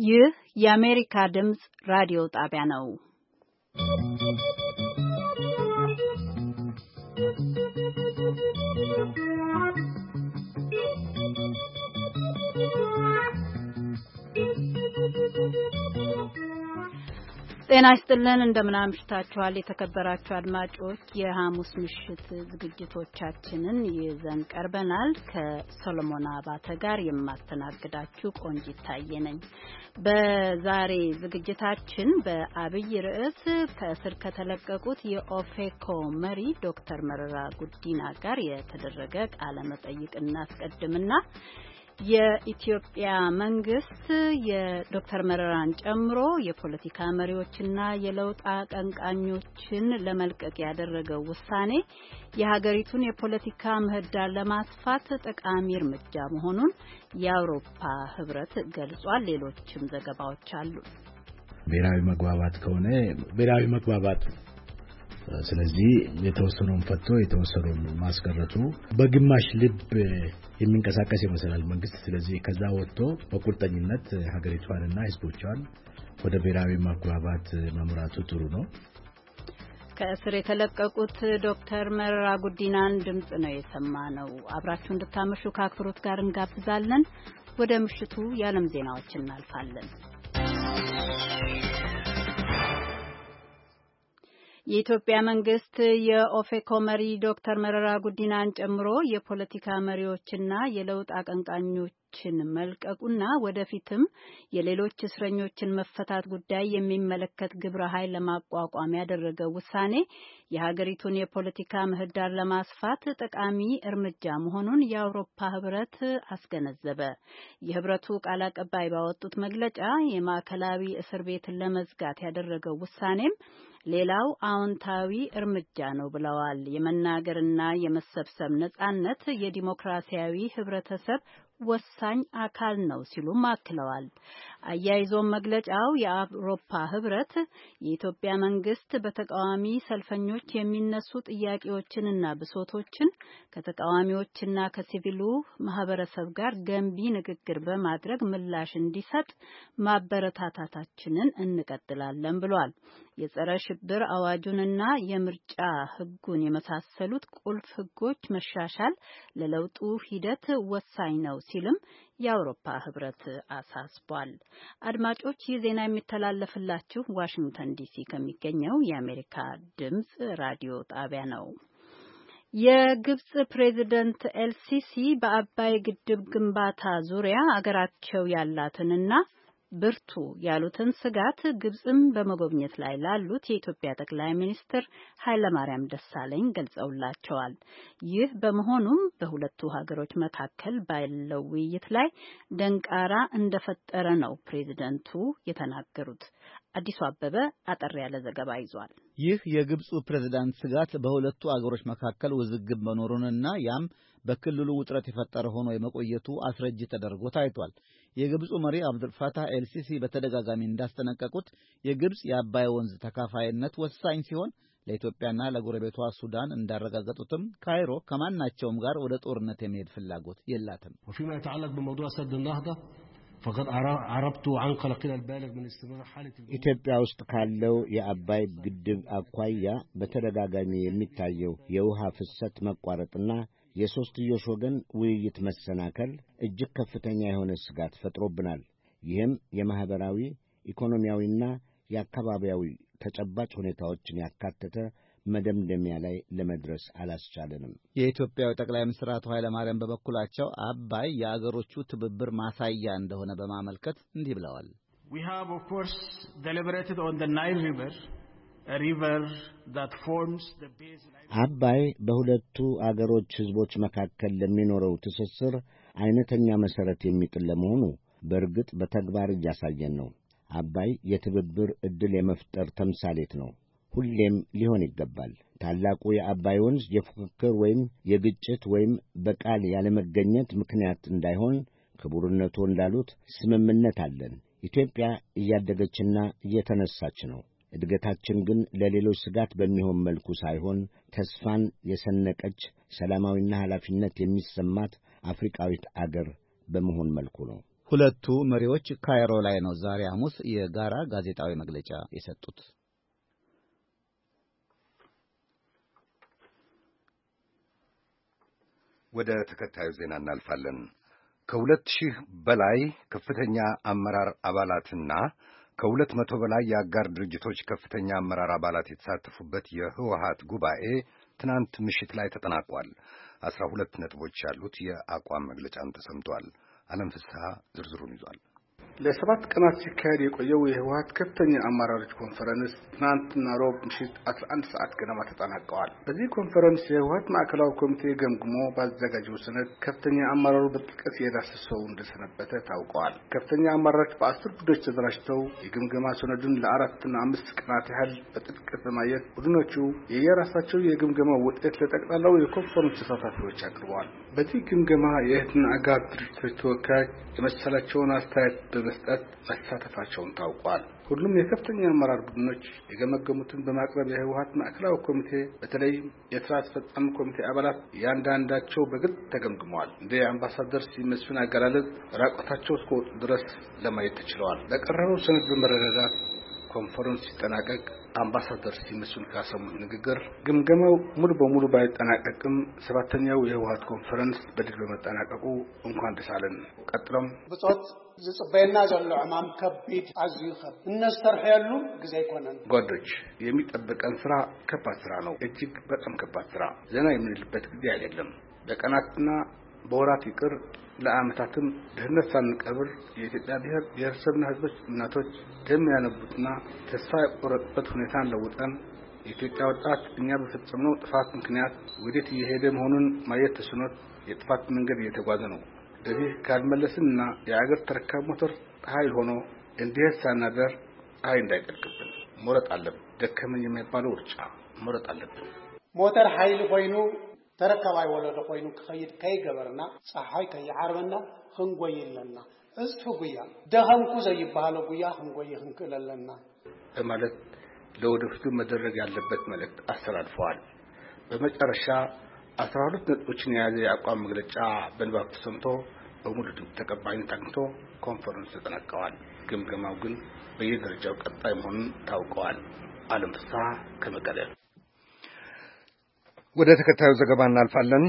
ይህ የአሜሪካ ድምጽ ራዲዮ ጣቢያ ነው። ጤና ይስጥልን እንደምን አምሽታችኋል የተከበራችሁ አድማጮች። የሐሙስ ምሽት ዝግጅቶቻችንን ይዘን ቀርበናል። ከሶሎሞን አባተ ጋር የማስተናግዳችሁ ቆንጂት ታየ ነኝ። በዛሬ ዝግጅታችን በአብይ ርዕስ ከእስር ከተለቀቁት የኦፌኮ መሪ ዶክተር መረራ ጉዲና ጋር የተደረገ ቃለ መጠይቅ እናስቀድምና የኢትዮጵያ መንግስት የዶክተር መረራን ጨምሮ የፖለቲካ መሪዎችና የለውጥ አቀንቃኞችን ለመልቀቅ ያደረገው ውሳኔ የሀገሪቱን የፖለቲካ ምህዳር ለማስፋት ጠቃሚ እርምጃ መሆኑን የአውሮፓ ህብረት ገልጿል። ሌሎችም ዘገባዎች አሉ። ብሔራዊ መግባባት ከሆነ ብሔራዊ መግባባት ስለዚህ የተወሰነውን ፈቶ የተወሰነውን ማስቀረቱ በግማሽ ልብ የሚንቀሳቀስ ይመስላል መንግስት። ስለዚህ ከዛ ወጥቶ በቁርጠኝነት ሀገሪቷንና ህዝቦቿን ወደ ብሔራዊ መግባባት መምራቱ ጥሩ ነው። ከእስር የተለቀቁት ዶክተር መረራ ጉዲናን ድምጽ ነው የሰማነው። አብራችሁ እንድታመሹ ከአክብሮት ጋር እንጋብዛለን። ወደ ምሽቱ የዓለም ዜናዎች እናልፋለን። የኢትዮጵያ መንግስት የኦፌኮ መሪ ዶክተር መረራ ጉዲናን ጨምሮ የፖለቲካ መሪዎችና የለውጥ አቀንቃኞችን መልቀቁና ወደፊትም የሌሎች እስረኞችን መፈታት ጉዳይ የሚመለከት ግብረ ኃይል ለማቋቋም ያደረገው ውሳኔ የሀገሪቱን የፖለቲካ ምህዳር ለማስፋት ጠቃሚ እርምጃ መሆኑን የአውሮፓ ህብረት አስገነዘበ። የህብረቱ ቃል አቀባይ ባወጡት መግለጫ የማዕከላዊ እስር ቤትን ለመዝጋት ያደረገው ውሳኔም ሌላው አዎንታዊ እርምጃ ነው ብለዋል። የመናገርና የመሰብሰብ ነጻነት የዲሞክራሲያዊ ህብረተሰብ ወሳኝ አካል ነው ሲሉም አክለዋል። አያይዞም መግለጫው የአውሮፓ ህብረት የኢትዮጵያ መንግስት በተቃዋሚ ሰልፈኞች የሚነሱ ጥያቄዎችንና ብሶቶችን ከተቃዋሚዎችና ከሲቪሉ ማህበረሰብ ጋር ገንቢ ንግግር በማድረግ ምላሽ እንዲሰጥ ማበረታታታችንን እንቀጥላለን ብሏል። የጸረ ሽብር አዋጁንና የምርጫ ህጉን የመሳሰሉት ቁልፍ ህጎች መሻሻል ለለውጡ ሂደት ወሳኝ ነው ሲልም የአውሮፓ ህብረት አሳስቧል። አድማጮች ይህ ዜና የሚተላለፍላችሁ ዋሽንግተን ዲሲ ከሚገኘው የአሜሪካ ድምጽ ራዲዮ ጣቢያ ነው። የግብጽ ፕሬዝዳንት ኤልሲሲ በአባይ ግድብ ግንባታ ዙሪያ አገራቸው ያላትንና ብርቱ ያሉትን ስጋት ግብጽም በመጎብኘት ላይ ላሉት የኢትዮጵያ ጠቅላይ ሚኒስትር ኃይለማርያም ደሳለኝ ገልጸውላቸዋል። ይህ በመሆኑም በሁለቱ ሀገሮች መካከል ባለው ውይይት ላይ ደንቃራ እንደፈጠረ ነው ፕሬዝዳንቱ የተናገሩት። አዲሱ አበበ አጠር ያለ ዘገባ ይዟል። ይህ የግብጹ ፕሬዝዳንት ስጋት በሁለቱ አገሮች መካከል ውዝግብ መኖሩንና ያም በክልሉ ውጥረት የፈጠረ ሆኖ የመቆየቱ አስረጅ ተደርጎ ታይቷል። የግብጹ መሪ አብዱልፋታህ ኤልሲሲ በተደጋጋሚ እንዳስጠነቀቁት የግብጽ የአባይ ወንዝ ተካፋይነት ወሳኝ ሲሆን ለኢትዮጵያና ለጎረቤቷ ሱዳን እንዳረጋገጡትም ካይሮ ከማናቸውም ጋር ወደ ጦርነት የሚሄድ ፍላጎት የላትም። وفيما يتعلق بموضوع سد النهضة فقد عربت عن قلقنا البالغ من استمرار حالة ኢትዮጵያ ውስጥ ካለው የአባይ ግድብ አኳያ በተደጋጋሚ የሚታየው የውሃ ፍሰት መቋረጥና የሶስትዮሽ ወገን ውይይት መሰናከል እጅግ ከፍተኛ የሆነ ስጋት ፈጥሮብናል። ይህም የማህበራዊ ኢኮኖሚያዊና የአካባቢያዊ ተጨባጭ ሁኔታዎችን ያካተተ መደምደሚያ ላይ ለመድረስ አላስቻለንም። የኢትዮጵያው ጠቅላይ ሚኒስትር አቶ ኃይለማርያም በበኩላቸው አባይ የአገሮቹ ትብብር ማሳያ እንደሆነ በማመልከት እንዲህ ብለዋል። We have of course deliberated on the Nile River, a river that forms the baseline. አባይ በሁለቱ አገሮች ህዝቦች መካከል ለሚኖረው ትስስር አይነተኛ መሰረት የሚጥል ለመሆኑ በእርግጥ በተግባር እያሳየን ነው። አባይ የትብብር ዕድል የመፍጠር ተምሳሌት ነው። ሁሌም ሊሆን ይገባል። ታላቁ የአባይ ወንዝ የፉክክር ወይም የግጭት ወይም በቃል ያለመገኘት ምክንያት እንዳይሆን ክቡርነቱ እንዳሉት ስምምነት አለን። ኢትዮጵያ እያደገችና እየተነሳች ነው። እድገታችን ግን ለሌሎች ስጋት በሚሆን መልኩ ሳይሆን ተስፋን የሰነቀች ሰላማዊና ኃላፊነት የሚሰማት አፍሪካዊት አገር በመሆን መልኩ ነው። ሁለቱ መሪዎች ካይሮ ላይ ነው ዛሬ ሐሙስ የጋራ ጋዜጣዊ መግለጫ የሰጡት። ወደ ተከታዩ ዜና እናልፋለን። ከ2000 በላይ ከፍተኛ አመራር አባላትና ከ200 በላይ የአጋር ድርጅቶች ከፍተኛ አመራር አባላት የተሳተፉበት የህወሓት ጉባኤ ትናንት ምሽት ላይ ተጠናቋል። 12 ነጥቦች ያሉት የአቋም መግለጫም ተሰምቷል። ዓለም ፍስሐ ዝርዝሩን ይዟል። ለሰባት ቀናት ሲካሄድ የቆየው የህወሓት ከፍተኛ አመራሮች ኮንፈረንስ ትናንትና ሮብ ምሽት 11 ሰዓት ገደማ ተጠናቀዋል። በዚህ ኮንፈረንስ የህወሓት ማዕከላዊ ኮሚቴ ገምግሞ ባዘጋጀው ሰነድ ከፍተኛ አመራሩ በጥልቀት የዳሰሰው እንደሰነበተ ታውቀዋል። ከፍተኛ አመራሮች በ10 ቡድኖች ተደራጅተው የግምገማ ሰነዱን ለ4 እና 5 ቀናት ያህል በጥልቀት በማየት ቡድኖቹ የየራሳቸው የግምገማ ውጤት ለጠቅላላው የኮንፈረንስ ተሳታፊዎች አቅርበዋል። በዚህ ግምገማ የእህትና አጋር ድርጅቶች ተወካዮች የመሰላቸውን አስተያየት በመስጠት መሳተፋቸውን ታውቋል። ሁሉም የከፍተኛ አመራር ቡድኖች የገመገሙትን በማቅረብ የህወሓት ማዕከላዊ ኮሚቴ በተለይ የሥራ አስፈጻሚ ኮሚቴ አባላት ያንዳንዳቸው በግል ተገምግመዋል። እንደ አምባሳደር ሲመስፍን አገላለጽ ራቆታቸው እስከወጡ ድረስ ለማየት ተችለዋል። በቀረበው ሰነድ በመረዳት ኮንፈረንስ ሲጠናቀቅ አምባሳደር ሲመስፍን ካሰሙት ንግግር ግምገማው ሙሉ በሙሉ ባይጠናቀቅም ሰባተኛው የህወሓት ኮንፈረንስ በድል በመጠናቀቁ እንኳን ደስ አለን። ቀጥሎም ብጾት ዝጽበየና ዘሎ ዕማም ከቢድ አዝዩ ይኸብ እነስተርሐሉ ጊዜ ይኮነን ጓዶች የሚጠበቀን ስራ ከባድ ስራ ነው። እጅግ በጣም ከባድ ስራ። ዘና የምንልበት ጊዜ አይደለም። በቀናትና በወራት ይቅር ለዓመታትም ድህነት ሳንቀብር የኢትዮጵያ ብሔረሰብና ህዝቦች እናቶች ደም ያነቡትና ተስፋ የቆረጡበት ሁኔታን ለውጠን የኢትዮጵያ ወጣት እኛ በፈጸምነው ጥፋት ምክንያት ወዴት እየሄደ መሆኑን ማየት ተስኖት የጥፋት መንገድ እየተጓዘ ነው። ለዚህ ካልመለስንና የአገር ተረካቢ ሞተር ኃይል ሆኖ እንዲህ ሳናደር ፀሐይ እንዳይጠልቅብን መረጥ አለብን። ደከመኝ የሚባለው ውርጫ መረጥ አለብን። ሞተር ኃይል ሆይኑ ተረካባይ ወለደ ሆይኑ ከይድ ከይገበርና ፀሐይ ከይዓርበና ህንጎይለና እስፉ ጉያ ደህምኩ ዘይባለው ጉያ ህንጎይ ህንከለለና በማለት ለወደፊቱ መደረግ ያለበት መልእክት አስተላልፈዋል። በመጨረሻ 12 ነጥቦችን የያዘ የአቋም መግለጫ በንባብ ተሰምቶ በሙሉ ተቀባይነት አግኝቶ ኮንፈረንስ ተጠናቀዋል። ግምገማው ግን በየደረጃው ቀጣይ መሆኑን ታውቀዋል። ዓለም ፍስሐ ከመቀሌ። ወደ ተከታዩ ዘገባ እናልፋለን።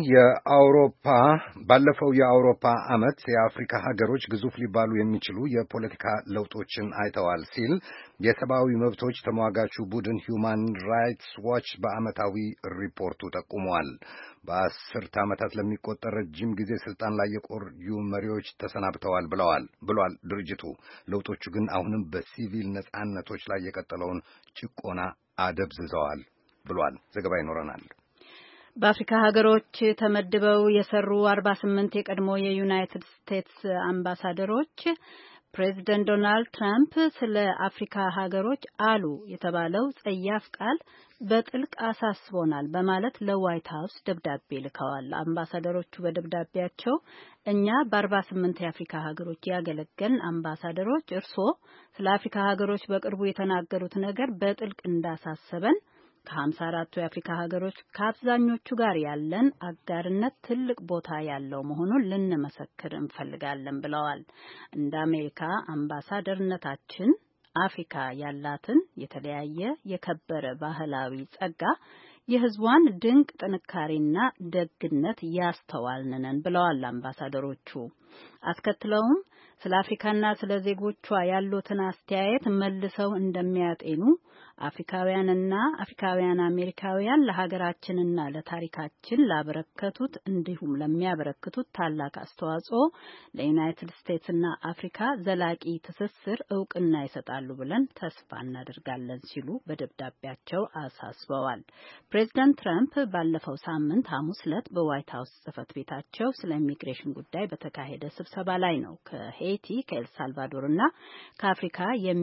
ባለፈው የአውሮፓ ዓመት የአፍሪካ ሀገሮች ግዙፍ ሊባሉ የሚችሉ የፖለቲካ ለውጦችን አይተዋል ሲል የሰብአዊ መብቶች ተሟጋቹ ቡድን ሂውማን ራይትስ ዋች በዓመታዊ ሪፖርቱ ጠቁሟል። በ10 ዓመታት ለሚቆጠር ረጅም ጊዜ ስልጣን ላይ የቆዩ መሪዎች ተሰናብተዋል ብሏል ድርጅቱ። ለውጦቹ ግን አሁንም በሲቪል ነጻነቶች ላይ የቀጠለውን ጭቆና አደብዝዘዋል ብሏል። ዘገባ ይኖረናል። በአፍሪካ ሀገሮች ተመድበው የሰሩ 48 የቀድሞ የዩናይትድ ስቴትስ አምባሳደሮች ፕሬዚደንት ዶናልድ ትራምፕ ስለ አፍሪካ ሀገሮች አሉ የተባለው ጸያፍ ቃል በጥልቅ አሳስቦናል በማለት ለዋይት ሀውስ ደብዳቤ ልከዋል። አምባሳደሮቹ በደብዳቤያቸው እኛ በ48 የአፍሪካ ሀገሮች ያገለገልን አምባሳደሮች እርስዎ ስለ አፍሪካ ሀገሮች በቅርቡ የተናገሩት ነገር በጥልቅ እንዳሳሰበን ከ54ቱ የአፍሪካ ሀገሮች ከአብዛኞቹ ጋር ያለን አጋርነት ትልቅ ቦታ ያለው መሆኑን ልንመሰክር እንፈልጋለን ብለዋል። እንደ አሜሪካ አምባሳደርነታችን አፍሪካ ያላትን የተለያየ የከበረ ባህላዊ ጸጋ፣ የሕዝቧን ድንቅ ጥንካሬና ደግነት ያስተዋልነን ብለዋል አምባሳደሮቹ። አስከትለውም ስለ አፍሪካና ስለ ዜጎቿ ያሉትን አስተያየት መልሰው እንደሚያጤኑ አፍሪካውያንና አፍሪካውያን አሜሪካውያን ለሀገራችንና ለታሪካችን ላበረከቱት እንዲሁም ለሚያበረክቱት ታላቅ አስተዋጽኦ ለዩናይትድ ስቴትስና አፍሪካ ዘላቂ ትስስር እውቅና ይሰጣሉ ብለን ተስፋ እናደርጋለን ሲሉ በደብዳቤያቸው አሳስበዋል። ፕሬዚዳንት ትራምፕ ባለፈው ሳምንት ሐሙስ ዕለት በዋይት ሀውስ ጽሕፈት ቤታቸው ስለ ኢሚግሬሽን ጉዳይ በተካሄደ ስብሰባ ላይ ነው ከሄይቲ ከኤልሳልቫዶርና ከአፍሪካ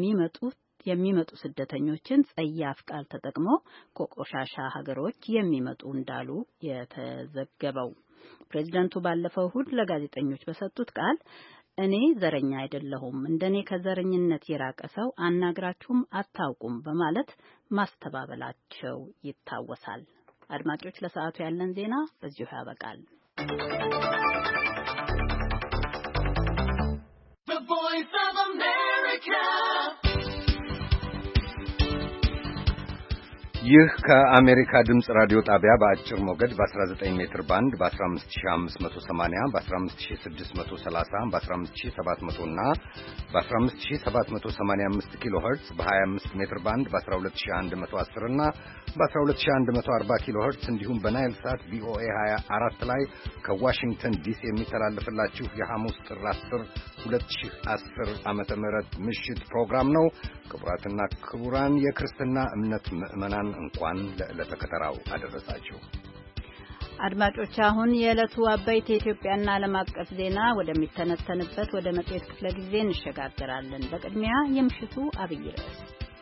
የሚመጡ ስደተኞችን ጸያፍ ቃል ተጠቅመው ከቆሻሻ ሀገሮች የሚመጡ እንዳሉ የተዘገበው። ፕሬዚደንቱ ባለፈው እሁድ ለጋዜጠኞች በሰጡት ቃል እኔ ዘረኛ አይደለሁም፣ እንደኔ ከዘረኝነት የራቀ ሰው አናግራችሁም አታውቁም በማለት ማስተባበላቸው ይታወሳል። አድማጮች፣ ለሰዓቱ ያለን ዜና በዚሁ ያበቃል። ይህ ከአሜሪካ ድምጽ ራዲዮ ጣቢያ በአጭር ሞገድ በ19 ሜትር ባንድ በ15580 በ15630 በ15700 እና በ15785 ኪሎ ሄርትዝ በ25 ሜትር ባንድ በ12110 እና በ12140 ኪሎ ሄርትዝ እንዲሁም በናይል ሳት ቪኦኤ 24 ላይ ከዋሽንግተን ዲሲ የሚተላለፍላችሁ የሐሙስ ጥር 10 2010 ዓመተ ምህረት ምሽት ፕሮግራም ነው። ክቡራትና ክቡራን የክርስትና እምነት ምዕመናን እንኳን ለዕለተ ከተራው አደረሳችሁ። አድማጮች አሁን የዕለቱ አበይት የኢትዮጵያና ዓለም አቀፍ ዜና ወደሚተነተንበት ወደ መጽሔት ክፍለ ጊዜ እንሸጋገራለን። በቅድሚያ የምሽቱ አብይ ርዕስ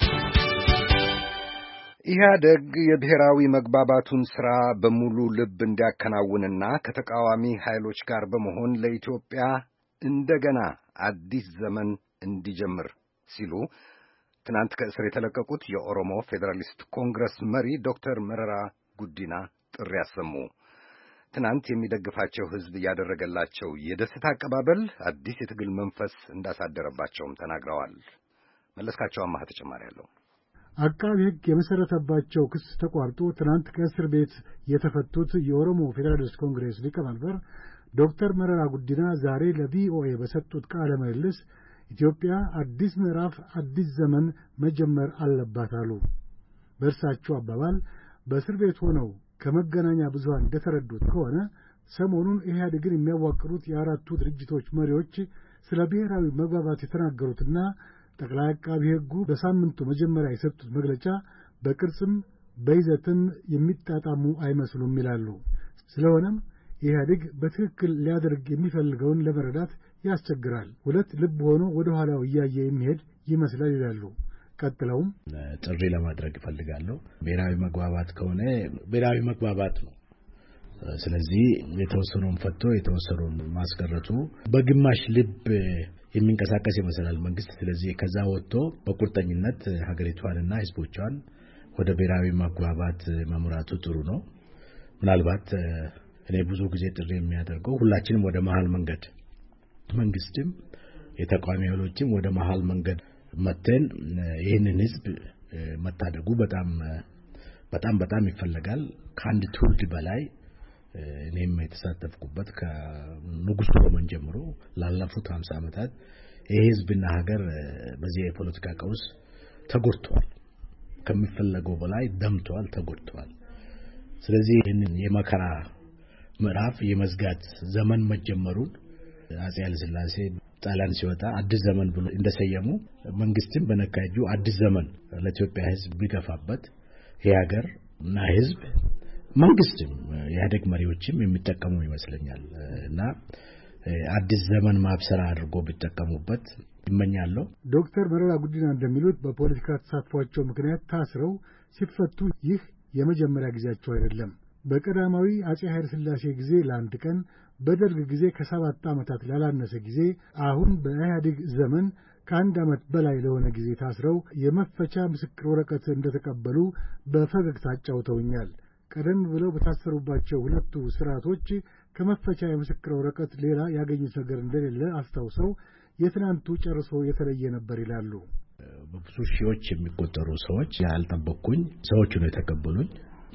ኢህአደግ የብሔራዊ መግባባቱን ሥራ በሙሉ ልብ እንዲያከናውንና ከተቃዋሚ ኃይሎች ጋር በመሆን ለኢትዮጵያ እንደገና አዲስ ዘመን እንዲጀምር ሲሉ ትናንት ከእስር የተለቀቁት የኦሮሞ ፌዴራሊስት ኮንግረስ መሪ ዶክተር መረራ ጉዲና ጥሪ ያሰሙ። ትናንት የሚደግፋቸው ሕዝብ ያደረገላቸው የደስታ አቀባበል አዲስ የትግል መንፈስ እንዳሳደረባቸውም ተናግረዋል። መለስካቸው አማህ ተጨማሪ ያለው አቃቤ ሕግ የመሰረተባቸው ክስ ተቋርጦ ትናንት ከእስር ቤት የተፈቱት የኦሮሞ ፌዴራሊስት ኮንግሬስ ሊቀመንበር ዶክተር መረራ ጉዲና ዛሬ ለቪኦኤ በሰጡት ቃለ ምልልስ ኢትዮጵያ አዲስ ምዕራፍ አዲስ ዘመን መጀመር አለባት አሉ። በእርሳቸው አባባል በእስር ቤት ሆነው ከመገናኛ ብዙሃን እንደተረዱት ከሆነ ሰሞኑን ኢህአዴግን የሚያዋቅሩት የአራቱ ድርጅቶች መሪዎች ስለ ብሔራዊ መግባባት የተናገሩትና ጠቅላይ አቃቢ ሕጉ በሳምንቱ መጀመሪያ የሰጡት መግለጫ በቅርጽም በይዘትም የሚጣጣሙ አይመስሉም ይላሉ። ስለሆነም ኢህአዴግ በትክክል ሊያደርግ የሚፈልገውን ለመረዳት ያስቸግራል። ሁለት ልብ ሆኖ ወደ ኋላው እያየ የሚሄድ ይመስላል ይላሉ። ቀጥለውም ጥሪ ለማድረግ እፈልጋለሁ። ብሔራዊ መግባባት ከሆነ ብሔራዊ መግባባት ነው። ስለዚህ የተወሰነውን ፈቶ የተወሰነውን ማስቀረቱ በግማሽ ልብ የሚንቀሳቀስ ይመስላል መንግስት። ስለዚህ ከዛ ወጥቶ በቁርጠኝነት ሀገሪቷንና ህዝቦቿን ወደ ብሔራዊ መግባባት መምራቱ ጥሩ ነው። ምናልባት እኔ ብዙ ጊዜ ጥሪ የሚያደርገው ሁላችንም ወደ መሃል መንገድ መንግስትም የተቃዋሚ ኃይሎችም ወደ መሃል መንገድ መተን ይህንን ህዝብ መታደጉ በጣም ይፈልጋል። ከአንድ ትውልድ በላይ እኔም የተሳተፍኩበት ከንጉሱ ዘመን ጀምሮ ላለፉት 50 ዓመታት ይህ ህዝብና ሀገር በዚህ የፖለቲካ ቀውስ ተጎድቷል። ከሚፈለገው በላይ ደምቷል፣ ተጎድቷል። ስለዚህ ይህንን የመከራ ምዕራፍ የመዝጋት ዘመን መጀመሩን አፄ ኃይለ ሥላሴ ጣሊያን ሲወጣ አዲስ ዘመን ብሎ እንደሰየሙ መንግስትም በነካጁ አዲስ ዘመን ለኢትዮጵያ ህዝብ ቢገፋበት የሀገር እና ህዝብ መንግስትም የኢህአዴግ መሪዎችም የሚጠቀሙ ይመስለኛል እና አዲስ ዘመን ማብሰራ አድርጎ ቢጠቀሙበት ይመኛለሁ። ዶክተር መረራ ጉዲና እንደሚሉት በፖለቲካ ተሳትፏቸው ምክንያት ታስረው ሲፈቱ ይህ የመጀመሪያ ጊዜያቸው አይደለም። በቀዳማዊ አፄ ኃይለ ሥላሴ ጊዜ ለአንድ ቀን፣ በደርግ ጊዜ ከ7 ዓመታት ላላነሰ ጊዜ፣ አሁን በኢህአዴግ ዘመን ከ1 ዓመት በላይ ለሆነ ጊዜ ታስረው የመፈቻ ምስክር ወረቀት እንደተቀበሉ በፈገግታ አጫውተውኛል። ቀደም ብለው በታሰሩባቸው ሁለቱ ስርዓቶች ከመፈቻ የምስክር ወረቀት ሌላ ያገኙት ነገር እንደሌለ አስታውሰው የትናንቱ ጨርሶ የተለየ ነበር ይላሉ። በብዙ ሺዎች የሚቆጠሩ ሰዎች ያልጠበቁኝ ሰዎች ነው የተቀበሉኝ።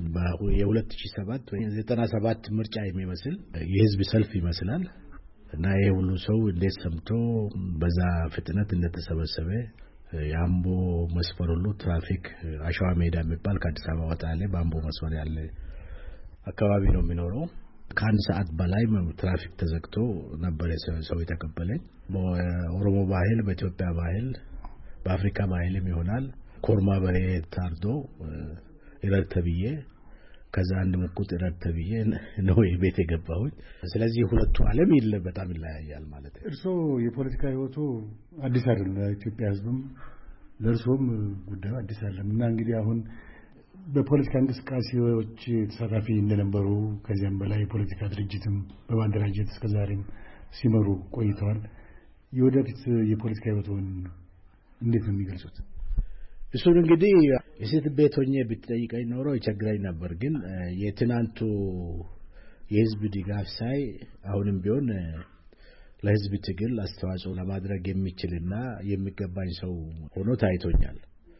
የ2007 ወይ 97 ምርጫ የሚመስል የህዝብ ሰልፍ ይመስላል እና ይሄ ሁሉ ሰው እንዴት ሰምቶ በዛ ፍጥነት እንደተሰበሰበ የአምቦ መስመር ሁሉ ትራፊክ አሸዋ ሜዳ የሚባል ከአዲስ አበባ ወጣ ያለ በአምቦ መስመር ያለ አካባቢ ነው የሚኖረው። ከአንድ ሰዓት በላይ ትራፊክ ተዘግቶ ነበር ሰው የተቀበለኝ። በኦሮሞ ባህል፣ በኢትዮጵያ ባህል፣ በአፍሪካ ባህልም ይሆናል ኮርማ በሬ ታርዶ ይረድ ተብዬ ከዛ አንድ ሙቁጥ ይረድ ተብዬ ነው የቤት የገባሁኝ። ስለዚህ ሁለቱ ዓለም በጣም ይለያያል ማለት ነው። እርሶ የፖለቲካ ህይወቱ አዲስ አይደለም፣ ለኢትዮጵያ ህዝብም ለእርሶም ጉዳዩ አዲስ አይደለም እና እንግዲህ አሁን በፖለቲካ እንቅስቃሴዎች ተሳታፊ እንደነበሩ ከዚያም በላይ የፖለቲካ ድርጅትም በማደራጀት እስከዛሬም ሲመሩ ቆይተዋል። የወደፊት የፖለቲካ ህይወቱን እንዴት ነው የሚገልጹት? እሱን እንግዲህ የሴት ቤት ሆኜ ብትጠይቀኝ ኖሮ ይቸግራኝ ነበር። ግን የትናንቱ የህዝብ ድጋፍ ሳይ አሁንም ቢሆን ለህዝብ ትግል አስተዋጽኦ ለማድረግ የሚችልና የሚገባኝ ሰው ሆኖ ታይቶኛል።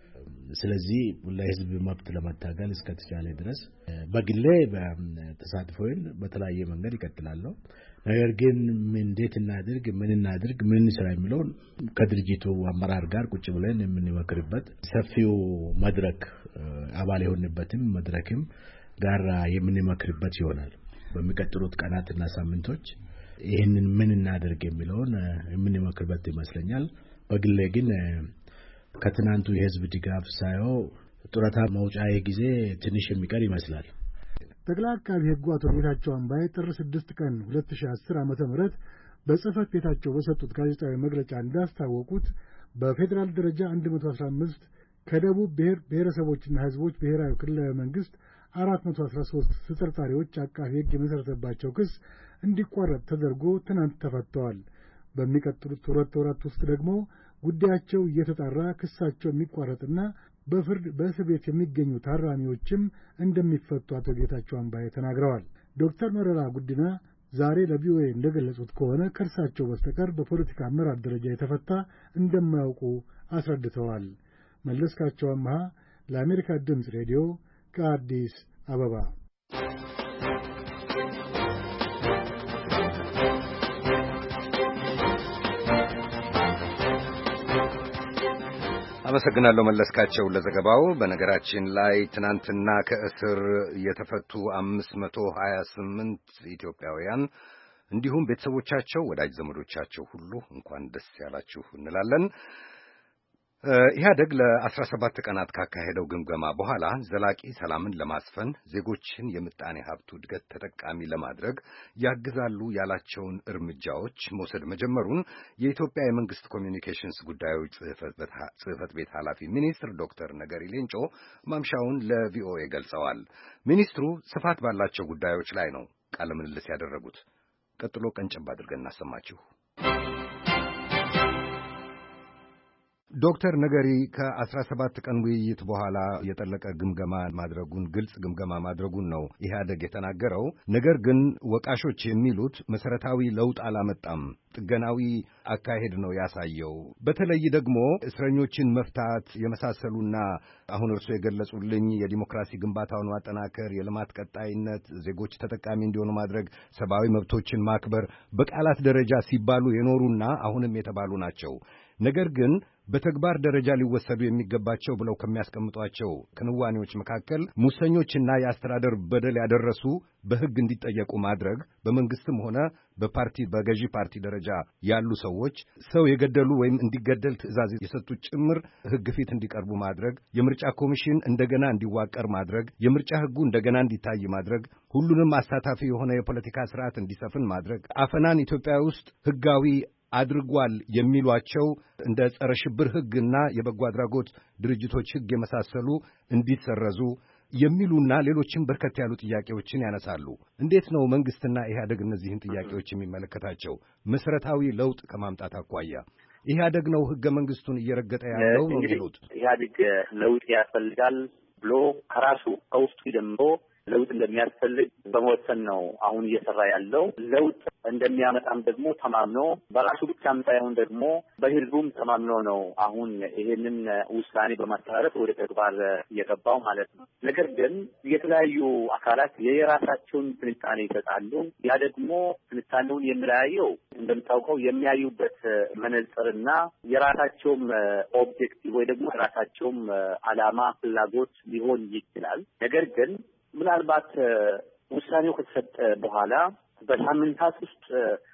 ስለዚህ ለህዝብ መብት ለመታገል እስከተቻለ ድረስ በግሌ ተሳትፎዬን በተለያየ መንገድ ይቀጥላለሁ። ነገር ግን እንዴት እናድርግ ምን ስራ የሚለው ከድርጅቱ አመራር ጋር ቁጭ ብለን የምንመክርበት ሰፊው መድረክ አባል የሆንበትም መድረክም ጋር የምንመክርበት ይሆናል። በሚቀጥሉት ቀናትና ሳምንቶች ይሄንን ምን እናድርግ የሚለውን የምንመክርበት ይመስለኛል። በግሌ ግን ከትናንቱ የህዝብ ድጋፍ ሳይሆን ጡረታ መውጫዬ ጊዜ ትንሽ የሚቀር ይመስላል። ጠቅላይ አቃቤ ሕጉ አቶ ጌታቸው አምባዬ ጥር 6 ቀን 2010 ዓ.ም በጽህፈት ቤታቸው በሰጡት ጋዜጣዊ መግለጫ እንዳስታወቁት በፌዴራል ደረጃ 115 ከደቡብ ብሔረሰቦችና ህዝቦች ብሔራዊ ክልላዊ መንግስት 413 ተጠርጣሪዎች አቃቤ ሕግ የመሰረተባቸው ክስ እንዲቋረጥ ተደርጎ ትናንት ተፈተዋል። በሚቀጥሉት 2 ወራት ውስጥ ደግሞ ጉዳያቸው እየተጣራ ክሳቸው የሚቋረጥና በፍርድ በእስር ቤት የሚገኙ ታራሚዎችም እንደሚፈቱ አቶ ጌታቸው አምባዬ ተናግረዋል። ዶክተር መረራ ጉዲና ዛሬ ለቪኦኤ እንደገለጹት ከሆነ ከእርሳቸው በስተቀር በፖለቲካ አመራር ደረጃ የተፈታ እንደማያውቁ አስረድተዋል። መለስካቸው አምሃ ለአሜሪካ ድምፅ ሬዲዮ ከአዲስ አበባ። አመሰግናለሁ መለስካቸው ለዘገባው። በነገራችን ላይ ትናንትና ከእስር የተፈቱ 528 ኢትዮጵያውያን እንዲሁም ቤተሰቦቻቸው፣ ወዳጅ ዘመዶቻቸው ሁሉ እንኳን ደስ ያላችሁ እንላለን። ኢህአደግ ለ17 ቀናት ካካሄደው ግምገማ በኋላ ዘላቂ ሰላምን ለማስፈን ዜጎችን የምጣኔ ሀብቱ እድገት ተጠቃሚ ለማድረግ ያግዛሉ ያላቸውን እርምጃዎች መውሰድ መጀመሩን የኢትዮጵያ የመንግስት ኮሚኒኬሽንስ ጉዳዮች ጽህፈት ቤት ኃላፊ ሚኒስትር ዶክተር ነገሪ ሌንጮ ማምሻውን ለቪኦኤ ገልጸዋል። ሚኒስትሩ ስፋት ባላቸው ጉዳዮች ላይ ነው ቃለ ምልልስ ያደረጉት። ቀጥሎ ቀንጨብ አድርገን እናሰማችሁ። ዶክተር ነገሪ ከ17 ቀን ውይይት በኋላ የጠለቀ ግምገማ ማድረጉን ግልጽ ግምገማ ማድረጉን ነው ኢህአደግ የተናገረው። ነገር ግን ወቃሾች የሚሉት መሰረታዊ ለውጥ አላመጣም፣ ጥገናዊ አካሄድ ነው ያሳየው። በተለይ ደግሞ እስረኞችን መፍታት የመሳሰሉና አሁን እርሱ የገለጹልኝ የዲሞክራሲ ግንባታውን ማጠናከር፣ የልማት ቀጣይነት፣ ዜጎች ተጠቃሚ እንዲሆኑ ማድረግ፣ ሰብአዊ መብቶችን ማክበር በቃላት ደረጃ ሲባሉ የኖሩና አሁንም የተባሉ ናቸው። ነገር ግን በተግባር ደረጃ ሊወሰዱ የሚገባቸው ብለው ከሚያስቀምጧቸው ክንዋኔዎች መካከል ሙሰኞችና የአስተዳደር በደል ያደረሱ በሕግ እንዲጠየቁ ማድረግ፣ በመንግስትም ሆነ በገዢ ፓርቲ ደረጃ ያሉ ሰዎች ሰው የገደሉ ወይም እንዲገደል ትዕዛዝ የሰጡ ጭምር ሕግ ፊት እንዲቀርቡ ማድረግ፣ የምርጫ ኮሚሽን እንደገና እንዲዋቀር ማድረግ፣ የምርጫ ሕጉ እንደገና እንዲታይ ማድረግ፣ ሁሉንም አሳታፊ የሆነ የፖለቲካ ስርዓት እንዲሰፍን ማድረግ፣ አፈናን ኢትዮጵያ ውስጥ ሕጋዊ አድርጓል የሚሏቸው እንደ ጸረ ሽብር ሕግና የበጎ አድራጎት ድርጅቶች ሕግ የመሳሰሉ እንዲሰረዙ የሚሉና ሌሎችም በርከት ያሉ ጥያቄዎችን ያነሳሉ። እንዴት ነው መንግስትና ኢህአደግ እነዚህን ጥያቄዎች የሚመለከታቸው? መሰረታዊ ለውጥ ከማምጣት አኳያ ኢህአደግ ነው ሕገ መንግስቱን እየረገጠ ያለው ነው የሚሉት። ኢህአደግ ለውጥ ያስፈልጋል ብሎ ከራሱ ከውስጡ ጀምሮ ለውጥ እንደሚያስፈልግ በመወሰን ነው አሁን እየሰራ ያለው። ለውጥ እንደሚያመጣም ደግሞ ተማምኖ በራሱ ብቻም ሳይሆን ደግሞ በህዝቡም ተማምኖ ነው አሁን ይሄንን ውሳኔ በማስተላለፍ ወደ ተግባር እየገባው ማለት ነው። ነገር ግን የተለያዩ አካላት የራሳቸውን ትንታኔ ይሰጣሉ። ያ ደግሞ ትንታኔውን የሚለያየው እንደምታውቀው የሚያዩበት መነጽርና የራሳቸውም ኦብጀክቲቭ ወይ ደግሞ የራሳቸውም ዓላማ ፍላጎት ሊሆን ይችላል። ነገር ግን ምናልባት ውሳኔው ከተሰጠ በኋላ በሳምንታት ውስጥ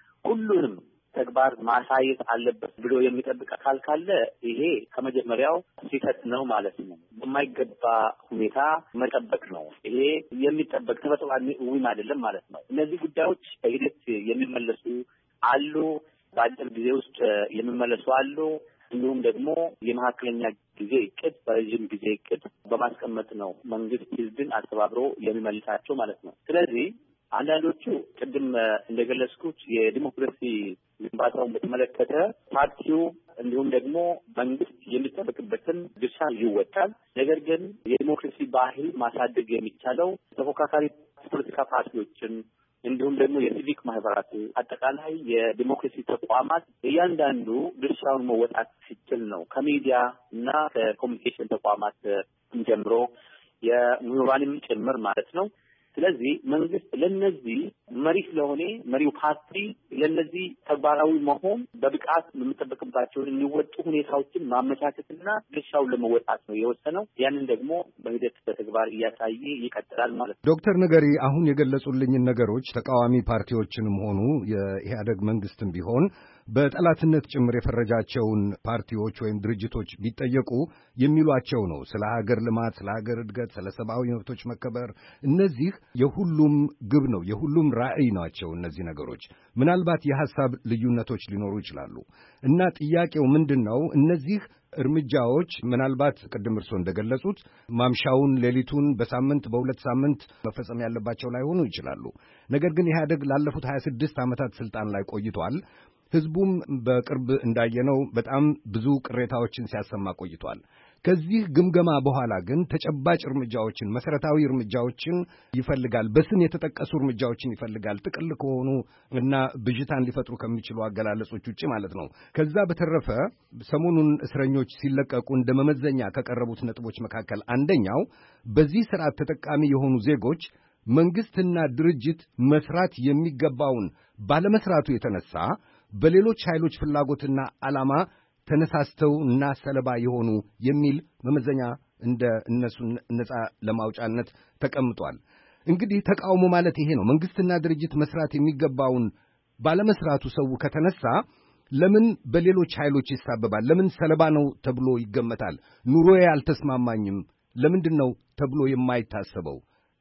ሁሉንም ተግባር ማሳየት አለበት ብሎ የሚጠብቅ አካል ካለ ይሄ ከመጀመሪያው ስህተት ነው ማለት ነው። በማይገባ ሁኔታ መጠበቅ ነው። ይሄ የሚጠበቅ ተፈጥሯዊም አይደለም ማለት ነው። እነዚህ ጉዳዮች በሂደት የሚመለሱ አሉ፣ በአጭር ጊዜ ውስጥ የሚመለሱ አሉ። እንዲሁም ደግሞ የመካከለኛ ጊዜ እቅድ፣ በረዥም ጊዜ እቅድ በማስቀመጥ ነው መንግስት ህዝብን አስተባብሮ የሚመልሳቸው ማለት ነው። ስለዚህ አንዳንዶቹ ቅድም እንደገለጽኩት የዲሞክራሲ ግንባታውን በተመለከተ ፓርቲው እንዲሁም ደግሞ መንግስት የሚጠበቅበትን ድርሻ ይወጣል። ነገር ግን የዲሞክራሲ ባህል ማሳደግ የሚቻለው ተፎካካሪ ፖለቲካ ፓርቲዎችን እንዲሁም ደግሞ የሲቪክ ማህበራት አጠቃላይ የዲሞክራሲ ተቋማት እያንዳንዱ ድርሻውን መወጣት ሲችል ነው ከሚዲያ እና ከኮሙኒኬሽን ተቋማት ጀምሮ የምሁራንም ጭምር ማለት ነው። ስለዚህ መንግስት ለነዚህ መሪ ስለሆነ መሪው ፓርቲ ለነዚህ ተግባራዊ መሆን በብቃት የሚጠበቅባቸውን የሚወጡ ሁኔታዎችን ማመቻቸትና ድርሻውን ለመወጣት ነው የወሰነው። ያንን ደግሞ በሂደት በተግባር እያሳየ ይቀጥላል ማለት ነው። ዶክተር ነገሪ አሁን የገለጹልኝን ነገሮች ተቃዋሚ ፓርቲዎችንም ሆኑ የኢህአደግ መንግስትም ቢሆን በጠላትነት ጭምር የፈረጃቸውን ፓርቲዎች ወይም ድርጅቶች ቢጠየቁ የሚሏቸው ነው። ስለ ሀገር ልማት፣ ስለ ሀገር እድገት፣ ስለ ሰብአዊ መብቶች መከበር እነዚህ የሁሉም ግብ ነው፣ የሁሉም ራዕይ ናቸው። እነዚህ ነገሮች ምናልባት የሐሳብ ልዩነቶች ሊኖሩ ይችላሉ እና ጥያቄው ምንድን ነው? እነዚህ እርምጃዎች ምናልባት ቅድም እርስዎ እንደገለጹት ማምሻውን፣ ሌሊቱን፣ በሳምንት በሁለት ሳምንት መፈጸም ያለባቸው ላይሆኑ ይችላሉ። ነገር ግን ኢህአደግ ላለፉት 26 ዓመታት ስልጣን ላይ ቆይቷል። ህዝቡም በቅርብ እንዳየነው በጣም ብዙ ቅሬታዎችን ሲያሰማ ቆይቷል። ከዚህ ግምገማ በኋላ ግን ተጨባጭ እርምጃዎችን፣ መሰረታዊ እርምጃዎችን ይፈልጋል። በስም የተጠቀሱ እርምጃዎችን ይፈልጋል። ጥቅል ከሆኑ እና ብዥታን ሊፈጥሩ ከሚችሉ አገላለጾች ውጪ ማለት ነው። ከዛ በተረፈ ሰሞኑን እስረኞች ሲለቀቁ እንደ መመዘኛ ከቀረቡት ነጥቦች መካከል አንደኛው በዚህ ስርዓት ተጠቃሚ የሆኑ ዜጎች መንግስትና ድርጅት መስራት የሚገባውን ባለመስራቱ የተነሳ በሌሎች ኃይሎች ፍላጎትና ዓላማ ተነሳስተው እና ሰለባ የሆኑ የሚል መመዘኛ እንደ እነሱ ነፃ ለማውጫነት ተቀምጧል። እንግዲህ ተቃውሞ ማለት ይሄ ነው። መንግስትና ድርጅት መስራት የሚገባውን ባለመስራቱ ሰው ከተነሳ ለምን በሌሎች ኃይሎች ይሳበባል? ለምን ሰለባ ነው ተብሎ ይገመታል? ኑሮዬ አልተስማማኝም ለምንድን ነው ተብሎ የማይታሰበው?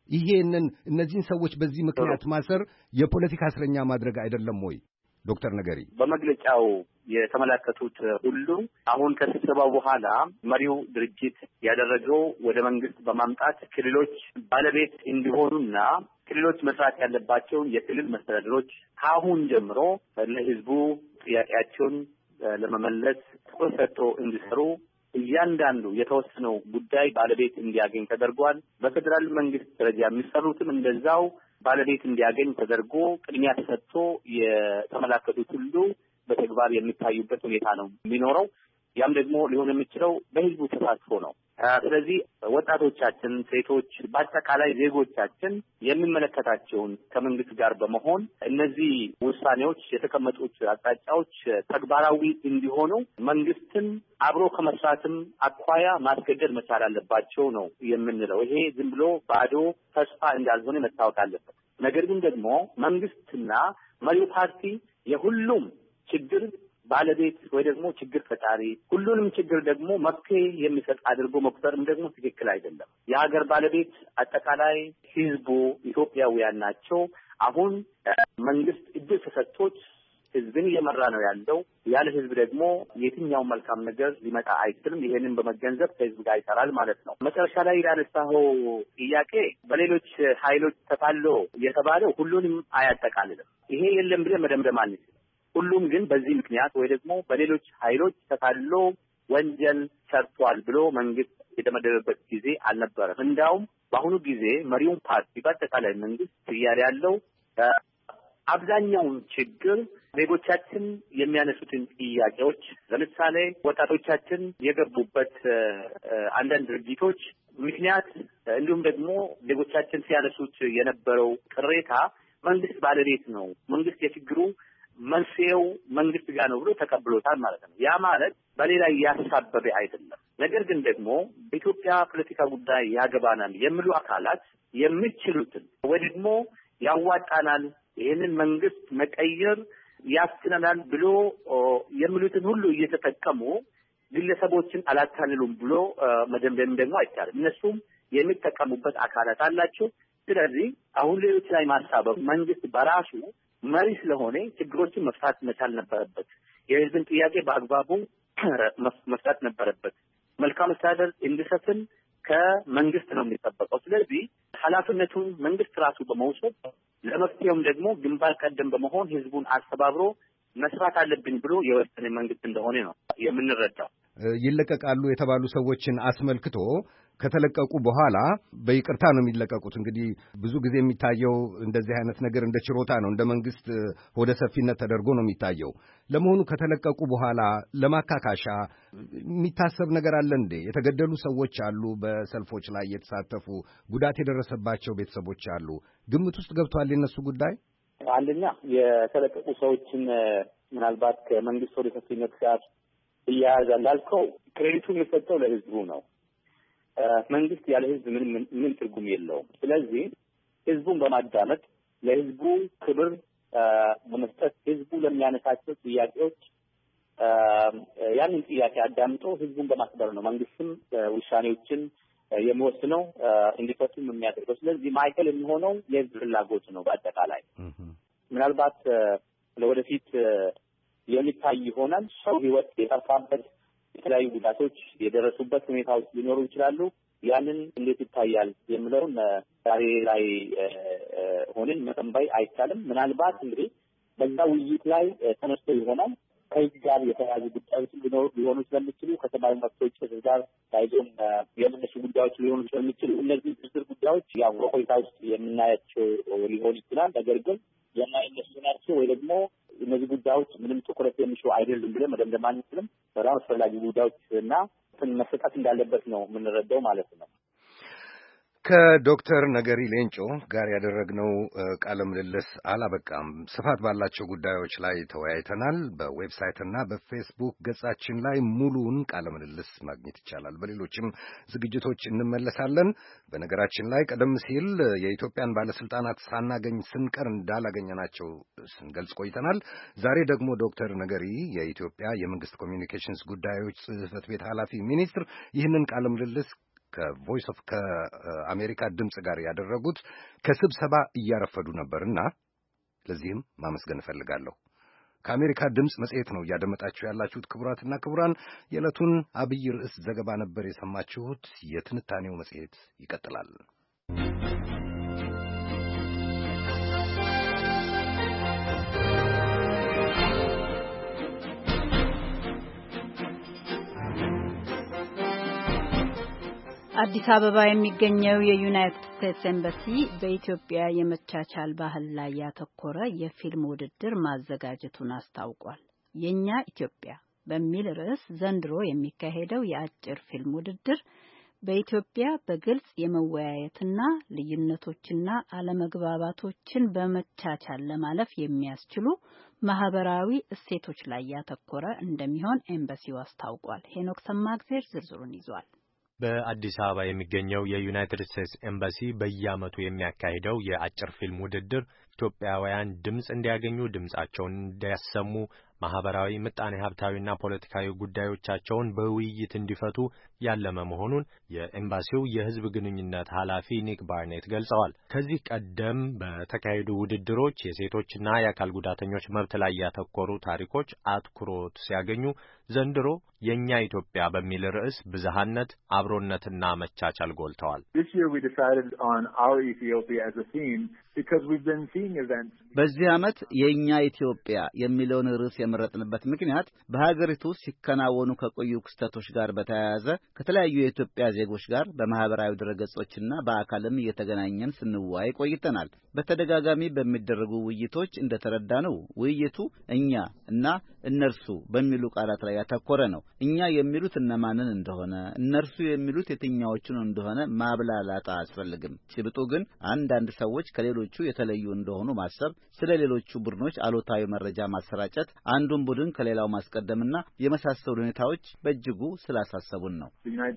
እነዚህን ሰዎች በዚህ ምክንያት ማሰር የፖለቲካ እስረኛ ማድረግ አይደለም ወይ? ዶክተር ነገሪ በመግለጫው የተመለከቱት ሁሉ አሁን ከስብሰባው በኋላ መሪው ድርጅት ያደረገው ወደ መንግስት በማምጣት ክልሎች ባለቤት እንዲሆኑና ክልሎች መስራት ያለባቸውን የክልል መስተዳድሮች ከአሁን ጀምሮ ለህዝቡ ጥያቄያቸውን ለመመለስ ትኩረት ሰጥቶ እንዲሰሩ እያንዳንዱ የተወሰነው ጉዳይ ባለቤት እንዲያገኝ ተደርጓል። በፌደራል መንግስት ደረጃ የሚሰሩትም እንደዛው ባለቤት እንዲያገኝ ተደርጎ ቅድሚያ ተሰጥቶ የተመለከቱት ሁሉ በተግባር የሚታዩበት ሁኔታ ነው የሚኖረው። ያም ደግሞ ሊሆን የሚችለው በህዝቡ ተሳትፎ ነው። ስለዚህ ወጣቶቻችን፣ ሴቶች፣ በአጠቃላይ ዜጎቻችን የሚመለከታቸውን ከመንግስት ጋር በመሆን እነዚህ ውሳኔዎች፣ የተቀመጡት አቅጣጫዎች ተግባራዊ እንዲሆኑ መንግስትን አብሮ ከመስራትም አኳያ ማስገደድ መቻል አለባቸው ነው የምንለው። ይሄ ዝም ብሎ ባዶ ተስፋ እንዳልሆነ መታወቅ አለበት። ነገር ግን ደግሞ መንግስትና መሪው ፓርቲ የሁሉም ችግር ባለቤት ወይ ደግሞ ችግር ፈጣሪ፣ ሁሉንም ችግር ደግሞ መፍትሄ የሚሰጥ አድርጎ መቁጠርም ደግሞ ትክክል አይደለም። የሀገር ባለቤት አጠቃላይ ህዝቡ ኢትዮጵያውያን ናቸው። አሁን መንግስት እድል ተሰጥቶት ህዝብን እየመራ ነው ያለው። ያለ ህዝብ ደግሞ የትኛው መልካም ነገር ሊመጣ አይችልም። ይሄንን በመገንዘብ ከህዝብ ጋር ይሰራል ማለት ነው። መጨረሻ ላይ ያነሳኸው ጥያቄ በሌሎች ኃይሎች ተታሎ የተባለው ሁሉንም አያጠቃልልም። ይሄ የለም ብለን መደምደም አንችልም። ሁሉም ግን በዚህ ምክንያት ወይ ደግሞ በሌሎች ኃይሎች ተታሎ ወንጀል ሰርቷል ብሎ መንግስት የተመደበበት ጊዜ አልነበረም። እንዳውም በአሁኑ ጊዜ መሪውን ፓርቲ በአጠቃላይ መንግስት እያለ ያለው አብዛኛውን ችግር ዜጎቻችን የሚያነሱትን ጥያቄዎች፣ ለምሳሌ ወጣቶቻችን የገቡበት አንዳንድ ድርጊቶች ምክንያት እንዲሁም ደግሞ ዜጎቻችን ሲያነሱት የነበረው ቅሬታ መንግስት ባለቤት ነው፣ መንግስት የችግሩ መንስኤው መንግስት ጋር ነው ብሎ ተቀብሎታል ማለት ነው። ያ ማለት በሌላ ያሳበበ አይደለም። ነገር ግን ደግሞ በኢትዮጵያ ፖለቲካ ጉዳይ ያገባናል የሚሉ አካላት የሚችሉትን ወይ ደግሞ ያዋጣናል፣ ይህንን መንግስት መቀየር ያስችለናል ብሎ የሚሉትን ሁሉ እየተጠቀሙ ግለሰቦችን አላታልሉም ብሎ መደምደም ደግሞ አይቻልም። እነሱም የሚጠቀሙበት አካላት አላቸው። ስለዚህ አሁን ሌሎች ላይ ማሳበብ መንግስት በራሱ መሪ ስለሆነ ችግሮችን መፍታት መቻል ነበረበት። የህዝብን ጥያቄ በአግባቡ መፍታት ነበረበት። መልካም አስተዳደር እንዲሰፍን ከመንግስት ነው የሚጠበቀው። ስለዚህ ኃላፊነቱን መንግስት ራሱ በመውሰድ ለመፍትሄውም ደግሞ ግንባር ቀደም በመሆን ህዝቡን አስተባብሮ መስራት አለብን ብሎ የወሰነ መንግስት እንደሆነ ነው የምንረዳው። ይለቀቃሉ የተባሉ ሰዎችን አስመልክቶ ከተለቀቁ በኋላ በይቅርታ ነው የሚለቀቁት። እንግዲህ ብዙ ጊዜ የሚታየው እንደዚህ አይነት ነገር እንደ ችሮታ ነው፣ እንደ መንግስት ወደ ሰፊነት ተደርጎ ነው የሚታየው። ለመሆኑ ከተለቀቁ በኋላ ለማካካሻ የሚታሰብ ነገር አለ እንዴ? የተገደሉ ሰዎች አሉ፣ በሰልፎች ላይ የተሳተፉ ጉዳት የደረሰባቸው ቤተሰቦች አሉ። ግምት ውስጥ ገብቷል የነሱ ጉዳይ? አንደኛ የተለቀቁ ሰዎችን ምናልባት ከመንግስት ወደ ሰፊነት ጋር እያያዛል ላልከው ክሬዲቱ የሚሰጠው ለህዝቡ ነው። መንግስት ያለ ህዝብ ምን ትርጉም የለውም። ስለዚህ ህዝቡን በማዳመጥ ለህዝቡ ክብር በመስጠት ህዝቡ ለሚያነሳቸው ጥያቄዎች ያንን ጥያቄ አዳምጦ ህዝቡን በማክበር ነው መንግስትም ውሳኔዎችን የሚወስነው እንዲፈቱም የሚያደርገው። ስለዚህ ማዕከል የሚሆነው የህዝብ ፍላጎት ነው። በአጠቃላይ ምናልባት ለወደፊት የሚታይ ይሆናል። ሰው ህይወት የጠፋበት የተለያዩ ጉዳቶች የደረሱበት ሁኔታዎች ሊኖሩ ይችላሉ። ያንን እንዴት ይታያል የሚለውን ዛሬ ላይ ሆነን መተንበይ አይቻልም። ምናልባት እንግዲህ በዛ ውይይት ላይ ተነስቶ ይሆናል ከህግ ጋር የተያያዙ ጉዳዮች ሊሆኑ ስለሚችሉ ከሰብአዊ መብቶች ጋር ታይዞም የመነሱ ጉዳዮች ሊሆኑ ስለሚችሉ እነዚህ ዝርዝር ጉዳዮች ያው በቆይታ ውስጥ የምናያቸው ሊሆን ይችላል። ነገር ግን የማይነሱ ናቸው ወይ ደግሞ እነዚህ ጉዳዮች ምንም ትኩረት የሚሹ አይደሉም ብለን መደምደም አንችልም። በጣም አስፈላጊ ጉዳዮች እና መሰጠት እንዳለበት ነው የምንረዳው ማለት ነው። ከዶክተር ነገሪ ሌንጮ ጋር ያደረግነው ቃለ ምልልስ አላበቃም። ስፋት ባላቸው ጉዳዮች ላይ ተወያይተናል። በዌብሳይትና በፌስቡክ ገጻችን ላይ ሙሉውን ቃለ ምልልስ ማግኘት ይቻላል። በሌሎችም ዝግጅቶች እንመለሳለን። በነገራችን ላይ ቀደም ሲል የኢትዮጵያን ባለስልጣናት ሳናገኝ ስንቀር እንዳላገኘናቸው ስንገልጽ ቆይተናል። ዛሬ ደግሞ ዶክተር ነገሪ የኢትዮጵያ የመንግስት ኮሚኒኬሽንስ ጉዳዮች ጽሕፈት ቤት ኃላፊ ሚኒስትር ይህንን ቃለ ምልልስ ከቮይስ ኦፍ ከአሜሪካ ድምፅ ጋር ያደረጉት ከስብሰባ እያረፈዱ ነበርና ለዚህም ማመስገን እፈልጋለሁ። ከአሜሪካ ድምፅ መጽሔት ነው እያደመጣችሁ ያላችሁት። ክቡራትና ክቡራን፣ የዕለቱን አብይ ርዕስ ዘገባ ነበር የሰማችሁት። የትንታኔው መጽሔት ይቀጥላል። አዲስ አበባ የሚገኘው የዩናይትድ ስቴትስ ኤምባሲ በኢትዮጵያ የመቻቻል ባህል ላይ ያተኮረ የፊልም ውድድር ማዘጋጀቱን አስታውቋል። የኛ ኢትዮጵያ በሚል ርዕስ ዘንድሮ የሚካሄደው የአጭር ፊልም ውድድር በኢትዮጵያ በግልጽ የመወያየትና ልዩነቶችና አለመግባባቶችን በመቻቻል ለማለፍ የሚያስችሉ ማህበራዊ እሴቶች ላይ ያተኮረ እንደሚሆን ኤምባሲው አስታውቋል። ሄኖክ ሰማግዜር ዝርዝሩን ይዟል። በአዲስ አበባ የሚገኘው የዩናይትድ ስቴትስ ኤምባሲ በየዓመቱ የሚያካሂደው የአጭር ፊልም ውድድር ኢትዮጵያውያን ድምጽ እንዲያገኙ፣ ድምጻቸውን እንዲያሰሙ፣ ማህበራዊ፣ ምጣኔ ሀብታዊና ፖለቲካዊ ጉዳዮቻቸውን በውይይት እንዲፈቱ ያለመ መሆኑን የኤምባሲው የሕዝብ ግንኙነት ኃላፊ ኒክ ባርኔት ገልጸዋል። ከዚህ ቀደም በተካሄዱ ውድድሮች የሴቶችና የአካል ጉዳተኞች መብት ላይ ያተኮሩ ታሪኮች አትኩሮት ሲያገኙ ዘንድሮ የኛ ኢትዮጵያ በሚል ርዕስ ብዝሃነት፣ አብሮነትና መቻቻል ጎልተዋል። በዚህ ዓመት የኛ ኢትዮጵያ የሚለውን ርዕስ የመረጥንበት ምክንያት በሀገሪቱ ሲከናወኑ ከቆዩ ክስተቶች ጋር በተያያዘ ከተለያዩ የኢትዮጵያ ዜጎች ጋር በማህበራዊ ድረገጾችና በአካልም እየተገናኘን ስንወያይ ቆይተናል። በተደጋጋሚ በሚደረጉ ውይይቶች እንደተረዳነው ውይይቱ እኛ እና እነርሱ በሚሉ ቃላት ላይ ያተኮረ ነው። እኛ የሚሉት እነማንን እንደሆነ፣ እነርሱ የሚሉት የትኛዎቹን እንደሆነ ማብላላት አያስፈልግም። ጭብጡ ግን አንዳንድ ሰዎች ከሌሎቹ የተለዩ እንደሆኑ ማሰብ፣ ስለ ሌሎቹ ቡድኖች አሉታዊ መረጃ ማሰራጨት፣ አንዱን ቡድን ከሌላው ማስቀደምና የመሳሰሉ ሁኔታዎች በእጅጉ ስላሳሰቡን ነው።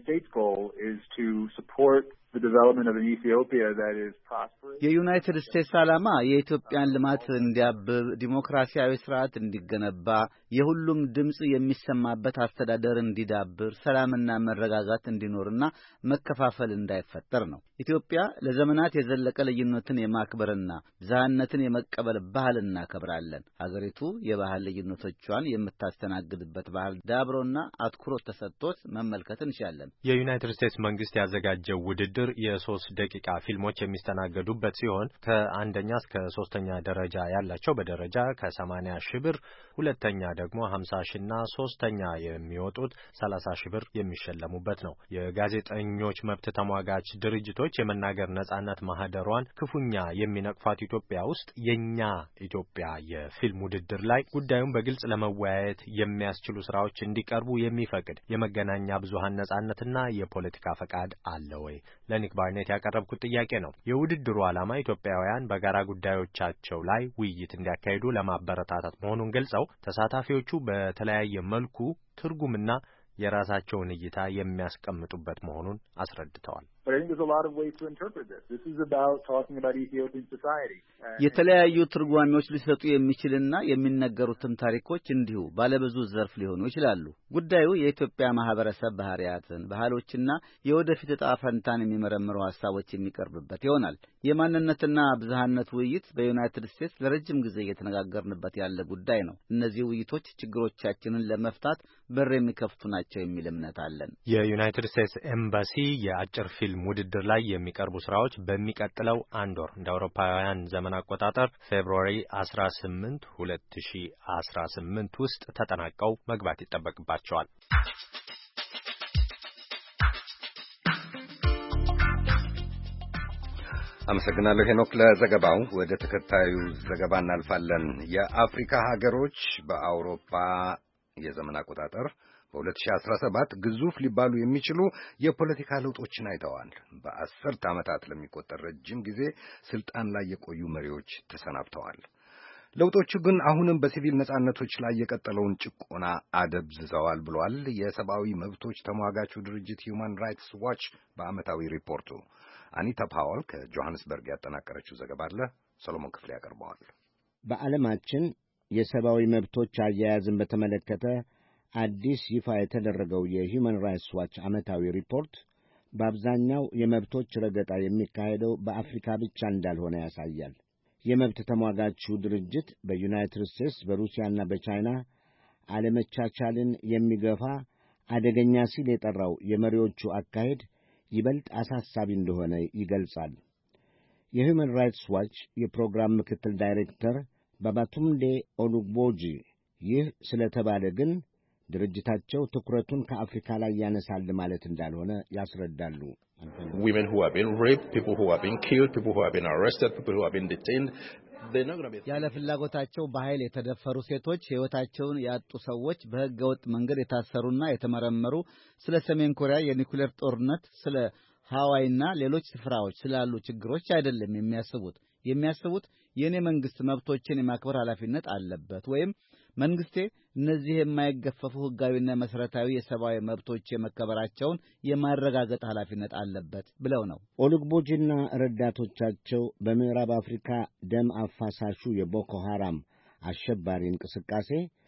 የዩናይትድ ስቴትስ ዓላማ የኢትዮጵያን ልማት እንዲያብብ፣ ዲሞክራሲያዊ ስርዓት እንዲገነባ፣ የሁሉም ድምጽ የሚሰማበት አስተዳደር እንዲዳብር፣ ሰላምና መረጋጋት እንዲኖርና መከፋፈል እንዳይፈጠር ነው። ኢትዮጵያ ለዘመናት የዘለቀ ልዩነትን የማክበርና ብዝሃነትን የመቀበል ባህል እናከብራለን። ሀገሪቱ የባህል ልዩነቶቿን የምታስተናግድበት ባህል ዳብሮና አትኩሮት ተሰጥቶት መመልከት እንችላለን። የዩናይትድ ስቴትስ መንግስት ያዘጋጀው ውድድር ውድድር የ3 ደቂቃ ፊልሞች የሚስተናገዱበት ሲሆን ከአንደኛ እስከ 3ኛ ደረጃ ያላቸው በደረጃ ከ80 ሺህ ብር፣ ሁለተኛ ደግሞ 50 ሺህና ሶስተኛ የሚወጡት 30 ሺህ ብር የሚሸለሙበት ነው። የጋዜጠኞች መብት ተሟጋች ድርጅቶች የመናገር ነጻነት ማህደሯን ክፉኛ የሚነቅፋት ኢትዮጵያ ውስጥ የኛ ኢትዮጵያ የፊልም ውድድር ላይ ጉዳዩን በግልጽ ለመወያየት የሚያስችሉ ስራዎች እንዲቀርቡ የሚፈቅድ የመገናኛ ብዙሃን ነጻነትና የፖለቲካ ፈቃድ አለ ወይ? ለኒክ ባርኔት ያቀረብኩት ጥያቄ ነው። የውድድሩ ዓላማ ኢትዮጵያውያን በጋራ ጉዳዮቻቸው ላይ ውይይት እንዲያካሂዱ ለማበረታታት መሆኑን ገልጸው ተሳታፊዎቹ በተለያየ መልኩ ትርጉምና የራሳቸውን እይታ የሚያስቀምጡበት መሆኑን አስረድተዋል። የተለያዩ ትርጓሜዎች ሊሰጡ የሚችልና የሚነገሩትም ታሪኮች እንዲሁ ባለብዙ ዘርፍ ሊሆኑ ይችላሉ። ጉዳዩ የኢትዮጵያ ማህበረሰብ ባህሪያትን፣ ባህሎችና የወደፊት ዕጣ ፈንታን የሚመረምሩ ሀሳቦች የሚቀርብበት ይሆናል። የማንነትና ብዝሃነት ውይይት በዩናይትድ ስቴትስ ለረጅም ጊዜ እየተነጋገርንበት ያለ ጉዳይ ነው። እነዚህ ውይይቶች ችግሮቻችንን ለመፍታት በር የሚከፍቱ ናቸው የሚል እምነት አለን። የዩናይትድ ስቴትስ ኤምባሲ የአጭር ፊልም ውድድር ላይ የሚቀርቡ ስራዎች በሚቀጥለው አንድ ወር እንደ አውሮፓውያን ዘመን አቆጣጠር ፌብሩዋሪ 18 2018 ውስጥ ተጠናቀው መግባት ይጠበቅባቸዋል። አመሰግናለሁ ሄኖክ ለዘገባው። ወደ ተከታዩ ዘገባ እናልፋለን። የአፍሪካ ሀገሮች በአውሮፓ የዘመን አቆጣጠር በ2017 ግዙፍ ሊባሉ የሚችሉ የፖለቲካ ለውጦችን አይተዋል። በ10 ዓመታት ለሚቆጠር ረጅም ጊዜ ስልጣን ላይ የቆዩ መሪዎች ተሰናብተዋል። ለውጦቹ ግን አሁንም በሲቪል ነጻነቶች ላይ የቀጠለውን ጭቆና አደብዝዘዋል ብሏል የሰብአዊ መብቶች ተሟጋቹ ድርጅት ሂውማን ራይትስ ዋች በዓመታዊ ሪፖርቱ። አኒታ ፓውል ከጆሃንስበርግ ያጠናቀረችው ዘገባ አለ፣ ሰሎሞን ክፍሌ ያቀርበዋል። በዓለማችን የሰብአዊ መብቶች አያያዝን በተመለከተ አዲስ ይፋ የተደረገው የሂውማን ራይትስ ዋች ዓመታዊ ሪፖርት በአብዛኛው የመብቶች ረገጣ የሚካሄደው በአፍሪካ ብቻ እንዳልሆነ ያሳያል። የመብት ተሟጋቹ ድርጅት በዩናይትድ ስቴትስ፣ በሩሲያና በቻይና አለመቻቻልን የሚገፋ አደገኛ ሲል የጠራው የመሪዎቹ አካሄድ ይበልጥ አሳሳቢ እንደሆነ ይገልጻል። የሂውማን ራይትስ ዋች የፕሮግራም ምክትል ዳይሬክተር ባባቱንዴ ኦሉግቦጂ ይህ ስለተባለ ግን ድርጅታቸው ትኩረቱን ከአፍሪካ ላይ ያነሳል ማለት እንዳልሆነ ያስረዳሉ። Women who have been raped, people who have been killed, people who have been arrested, people who have been detained. ያለ ፍላጎታቸው በኃይል የተደፈሩ ሴቶች፣ ሕይወታቸውን ያጡ ሰዎች፣ በሕገ ወጥ መንገድ የታሰሩና የተመረመሩ፣ ስለ ሰሜን ኮሪያ የኒኩሌር ጦርነት፣ ስለ ሃዋይና ሌሎች ስፍራዎች ስላሉ ችግሮች አይደለም የሚያስቡት የኔ መንግስት መብቶችን የማክበር ኃላፊነት አለበት ወይም መንግስቴ እነዚህ የማይገፈፉ ሕጋዊና መሰረታዊ የሰብአዊ መብቶች የመከበራቸውን የማረጋገጥ ኃላፊነት አለበት ብለው ነው። ኦሉግቦጂና ረዳቶቻቸው በምዕራብ አፍሪካ ደም አፋሳሹ የቦኮ ሐራም አሸባሪ እንቅስቃሴ፣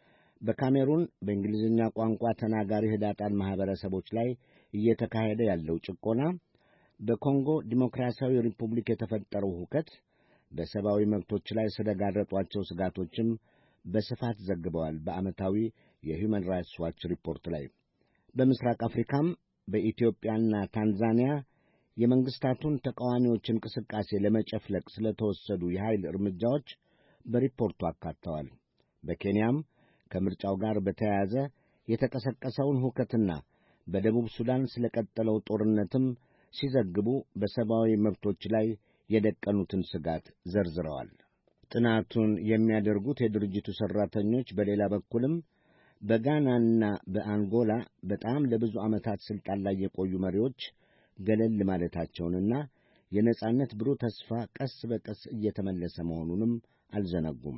በካሜሩን በእንግሊዝኛ ቋንቋ ተናጋሪ ህዳጣን ማህበረሰቦች ላይ እየተካሄደ ያለው ጭቆና፣ በኮንጎ ዲሞክራሲያዊ ሪፑብሊክ የተፈጠረው ሁከት፣ በሰብአዊ መብቶች ላይ ስለጋረጧቸው ስጋቶችም በስፋት ዘግበዋል። በዓመታዊ የሂውማን ራይትስ ዋች ሪፖርት ላይ በምስራቅ አፍሪካም በኢትዮጵያና ታንዛኒያ የመንግስታቱን ተቃዋሚዎች እንቅስቃሴ ለመጨፍለቅ ስለተወሰዱ የኃይል እርምጃዎች በሪፖርቱ አካተዋል። በኬንያም ከምርጫው ጋር በተያያዘ የተቀሰቀሰውን ሁከትና በደቡብ ሱዳን ስለቀጠለው ጦርነትም ሲዘግቡ በሰብአዊ መብቶች ላይ የደቀኑትን ስጋት ዘርዝረዋል። ጥናቱን የሚያደርጉት የድርጅቱ ሠራተኞች በሌላ በኩልም በጋናና በአንጎላ በጣም ለብዙ ዓመታት ሥልጣን ላይ የቆዩ መሪዎች ገለል ማለታቸውንና የነጻነት ብሩህ ተስፋ ቀስ በቀስ እየተመለሰ መሆኑንም አልዘነጉም።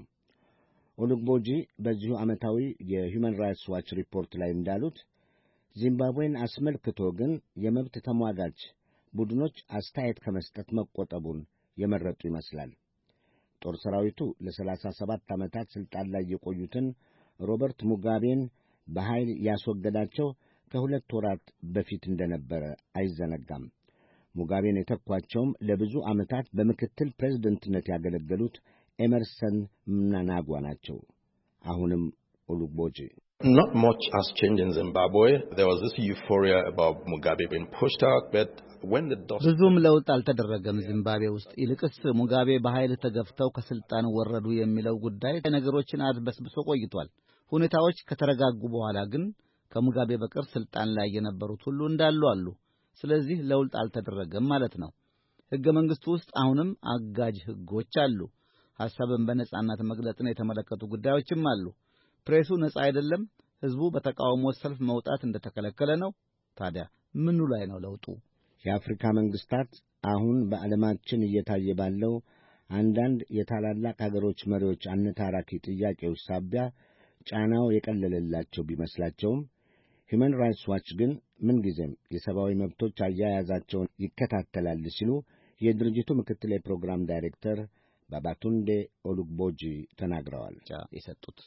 ኦሉግቦጂ በዚሁ ዓመታዊ የሂውማን ራይትስ ዋች ሪፖርት ላይ እንዳሉት ዚምባብዌን አስመልክቶ ግን የመብት ተሟጋች ቡድኖች አስተያየት ከመስጠት መቆጠቡን የመረጡ ይመስላል። ጦር ሰራዊቱ ለ37 ዓመታት ሥልጣን ላይ የቆዩትን ሮበርት ሙጋቤን በኃይል ያስወገዳቸው ከ2 ወራት በፊት እንደነበረ አይዘነጋም። ሙጋቤን የተኳቸውም ለብዙ ዓመታት በምክትል ፕሬዝደንትነት ያገለገሉት ኤመርሰን ምናናጓ ናቸው። አሁንም ኦሉግቦጂ Not much has changed in Zimbabwe. There was this euphoria about Mugabe being pushed out, but ብዙም ለውጥ አልተደረገም ዚምባብዌ ውስጥ። ይልቅስ ሙጋቤ በኃይል ተገፍተው ከስልጣን ወረዱ የሚለው ጉዳይ ነገሮችን አድበስብሶ ቆይቷል። ሁኔታዎች ከተረጋጉ በኋላ ግን ከሙጋቤ በቀር ስልጣን ላይ የነበሩት ሁሉ እንዳሉ አሉ። ስለዚህ ለውጥ አልተደረገም ማለት ነው። ሕገ መንግሥቱ ውስጥ አሁንም አጋጅ ሕጎች አሉ። ሐሳብን በነጻነት መግለጽን የተመለከቱ ጉዳዮችም አሉ። ፕሬሱ ነጻ አይደለም። ሕዝቡ በተቃውሞ ሰልፍ መውጣት እንደተከለከለ ነው። ታዲያ ምኑ ላይ ነው ለውጡ? የአፍሪካ መንግስታት አሁን በዓለማችን እየታየ ባለው አንዳንድ የታላላቅ ሀገሮች መሪዎች አነታራኪ ጥያቄዎች ሳቢያ ጫናው የቀለለላቸው ቢመስላቸውም ሂውማን ራይትስ ዋች ግን ምንጊዜም የሰብአዊ መብቶች አያያዛቸውን ይከታተላል ሲሉ የድርጅቱ ምክትል የፕሮግራም ዳይሬክተር ባባቱንዴ ኦሉግቦጂ ተናግረዋል። የሰጡት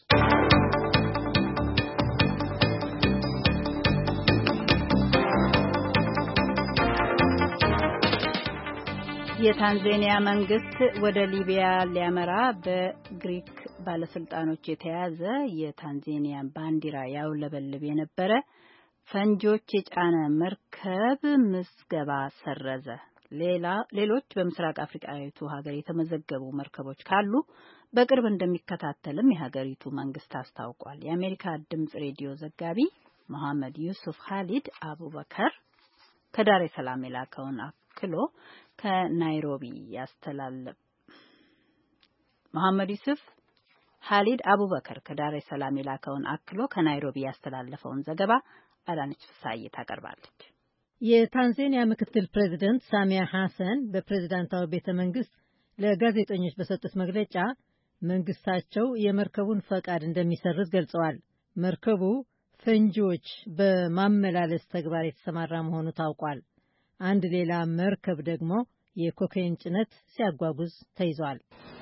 የታንዛኒያ መንግስት ወደ ሊቢያ ሊያመራ በግሪክ ባለስልጣኖች የተያዘ የታንዛኒያ ባንዲራ ያውለበልብ የነበረ ፈንጆች የጫነ መርከብ ምዝገባ ሰረዘ። ሌሎች በምስራቅ አፍሪካዊቱ ሀገር የተመዘገቡ መርከቦች ካሉ በቅርብ እንደሚከታተልም የሀገሪቱ መንግስት አስታውቋል። የአሜሪካ ድምጽ ሬዲዮ ዘጋቢ መሐመድ ዩሱፍ ኻሊድ አቡበከር ከዳሬ ሰላም የላከውን አክሎ ከናይሮቢ ያስተላለፈ መሐመድ ዩሱፍ ኻሊድ አቡበከር ከዳሬ ሰላም የላከውን አክሎ ከናይሮቢ ያስተላለፈውን ዘገባ አዳነች ፍሳዬ ታቀርባለች። የታንዛኒያ ምክትል ፕሬዝዳንት ሳሚያ ሐሰን በፕሬዝዳንታዊ ቤተ መንግስት ለጋዜጠኞች በሰጡት መግለጫ መንግስታቸው የመርከቡን ፈቃድ እንደሚሰርዝ ገልጸዋል። መርከቡ ፈንጂዎች በማመላለስ ተግባር የተሰማራ መሆኑ ታውቋል። አንድ ሌላ መርከብ ደግሞ የኮካይን ጭነት ሲያጓጉዝ ተይዟል።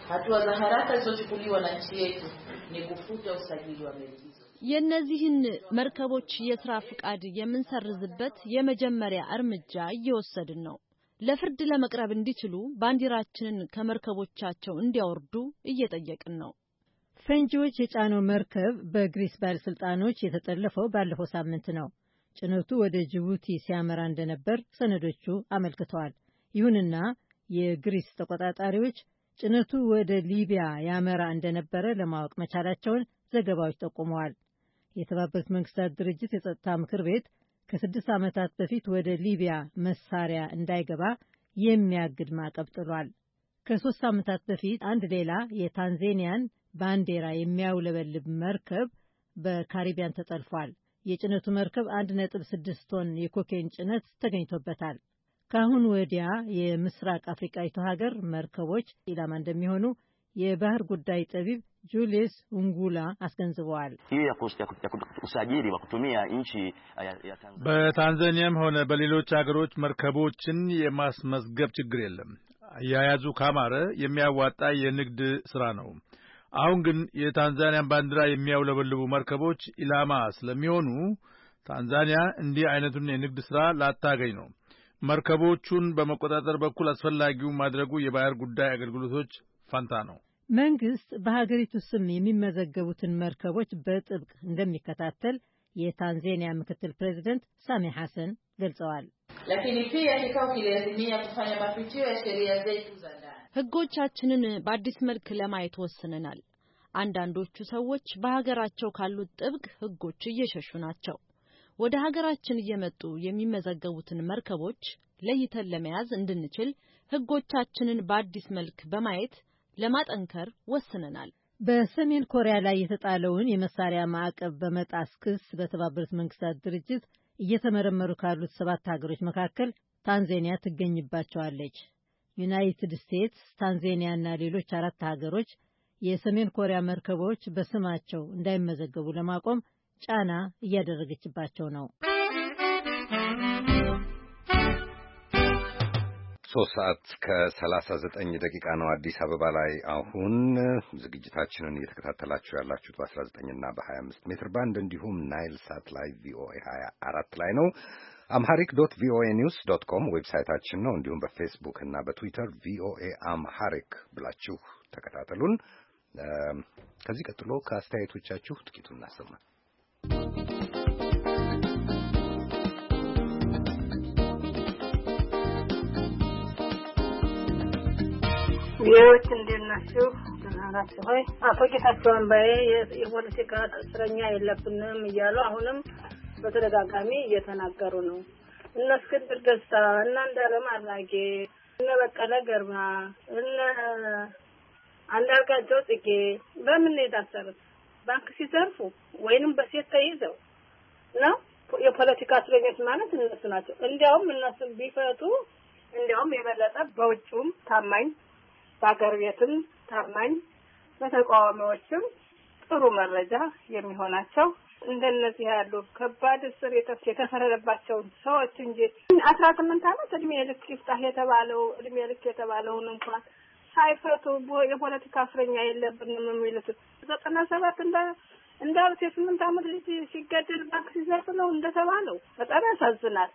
የእነዚህን መርከቦች የሥራ ፍቃድ የምንሰርዝበት የመጀመሪያ እርምጃ እየወሰድን ነው። ለፍርድ ለመቅረብ እንዲችሉ ባንዲራችንን ከመርከቦቻቸው እንዲያወርዱ እየጠየቅን ነው። ፈንጂዎች የጫነው መርከብ በግሪስ ባለስልጣኖች የተጠለፈው ባለፈው ሳምንት ነው። ጭነቱ ወደ ጅቡቲ ሲያመራ እንደነበር ሰነዶቹ አመልክተዋል። ይሁንና የግሪስ ተቆጣጣሪዎች ጭነቱ ወደ ሊቢያ ያመራ እንደነበረ ለማወቅ መቻላቸውን ዘገባዎች ጠቁመዋል። የተባበሩት መንግስታት ድርጅት የጸጥታ ምክር ቤት ከ6 ዓመታት በፊት ወደ ሊቢያ መሳሪያ እንዳይገባ የሚያግድ ማዕቀብ ጥሏል። ከ3 ዓመታት በፊት አንድ ሌላ የታንዛኒያን ባንዲራ የሚያውለበልብ መርከብ በካሪቢያን ተጠልፏል። የጭነቱ መርከብ 1.6 ቶን የኮኬን ጭነት ተገኝቶበታል። ካሁን ወዲያ የምስራቅ አፍሪካዊቱ ሀገር መርከቦች ኢላማ እንደሚሆኑ የባህር ጉዳይ ጠቢብ ጁሊየስ ኡንጉላ አስገንዝበዋል። በታንዛኒያም ሆነ በሌሎች ሀገሮች መርከቦችን የማስመዝገብ ችግር የለም። አያያዙ ካማረ የሚያዋጣ የንግድ ስራ ነው። አሁን ግን የታንዛኒያን ባንዲራ የሚያውለበልቡ መርከቦች ኢላማ ስለሚሆኑ ታንዛኒያ እንዲህ አይነቱን የንግድ ስራ ላታገኝ ነው። መርከቦቹን በመቆጣጠር በኩል አስፈላጊው ማድረጉ የባህር ጉዳይ አገልግሎቶች ፋንታ ነው። መንግስት በሀገሪቱ ስም የሚመዘገቡትን መርከቦች በጥብቅ እንደሚከታተል የታንዛኒያ ምክትል ፕሬዝዳንት ሳሚ ሐሰን ገልጸዋል። ህጎቻችንን በአዲስ መልክ ለማየት ወስነናል። አንዳንዶቹ ሰዎች በሀገራቸው ካሉት ጥብቅ ህጎች እየሸሹ ናቸው። ወደ ሀገራችን እየመጡ የሚመዘገቡትን መርከቦች ለይተን ለመያዝ እንድንችል ህጎቻችንን በአዲስ መልክ በማየት ለማጠንከር ወስነናል። በሰሜን ኮሪያ ላይ የተጣለውን የመሳሪያ ማዕቀብ በመጣስ ክስ በተባበሩት መንግስታት ድርጅት እየተመረመሩ ካሉት 7 ሀገሮች መካከል ታንዛኒያ ትገኝባቸዋለች። ዩናይትድ ስቴትስ፣ ታንዛኒያና ሌሎች 4 ሀገሮች የሰሜን ኮሪያ መርከቦች በስማቸው እንዳይመዘገቡ ለማቆም ጫና እያደረገችባቸው ነው። 3:39 ነው አዲስ አበባ ላይ። አሁን ዝግጅታችንን እየተከታተላችሁ ያላችሁት በ19 እና በ25 ሜትር ባንድ እንዲሁም ናይል ሳት ላይ ቪኦኤ 24 ላይ ነው። amharic.voanews.com ዌብሳይታችን ነው። እንዲሁም በፌስቡክ እና በትዊተር ቪኦኤ አምሃሪክ ብላችሁ ተከታተሉን። ከዚህ ቀጥሎ ከአስተያየቶቻችሁ ጥቂቱን እናሰማ። ቢዎች እንደናችሁ ተናራችሁ ሆይ አቶ ጌታቸው አምባዬ የፖለቲካ እስረኛ የለብንም እያሉ አሁንም በተደጋጋሚ እየተናገሩ ነው። እነ እስክንድር ደስታ እና አንዳለም አራጌ እነ በቀለ ገርባ እነ አንዳርጋቸው ጽጌ በምን የታሰሩት? ባንክ ሲዘርፉ ወይንም በሴት ተይዘው ነው? የፖለቲካ እስረኞች ማለት እነሱ ናቸው። እንዲያውም እነሱን ቢፈቱ እንዲያውም የበለጠ በውጭም ታማኝ በአገር ቤትም ታማኝ በተቃዋሚዎችም ጥሩ መረጃ የሚሆናቸው እንደነዚህ ያሉ ከባድ እስር የተፈረደባቸው ሰዎች እንጂ 18 ዓመት እድሜ ልክ ይፍታህ የተባለውን እንኳን ሳይፈቱ የፖለቲካ እስረኛ የለብንም የሚሉት 97 እንዳሉት የ8 ዓመት ልጅ ሲገደል ባንክ ሲዘርፍ ነው እንደተባለው በጣም ያሳዝናል።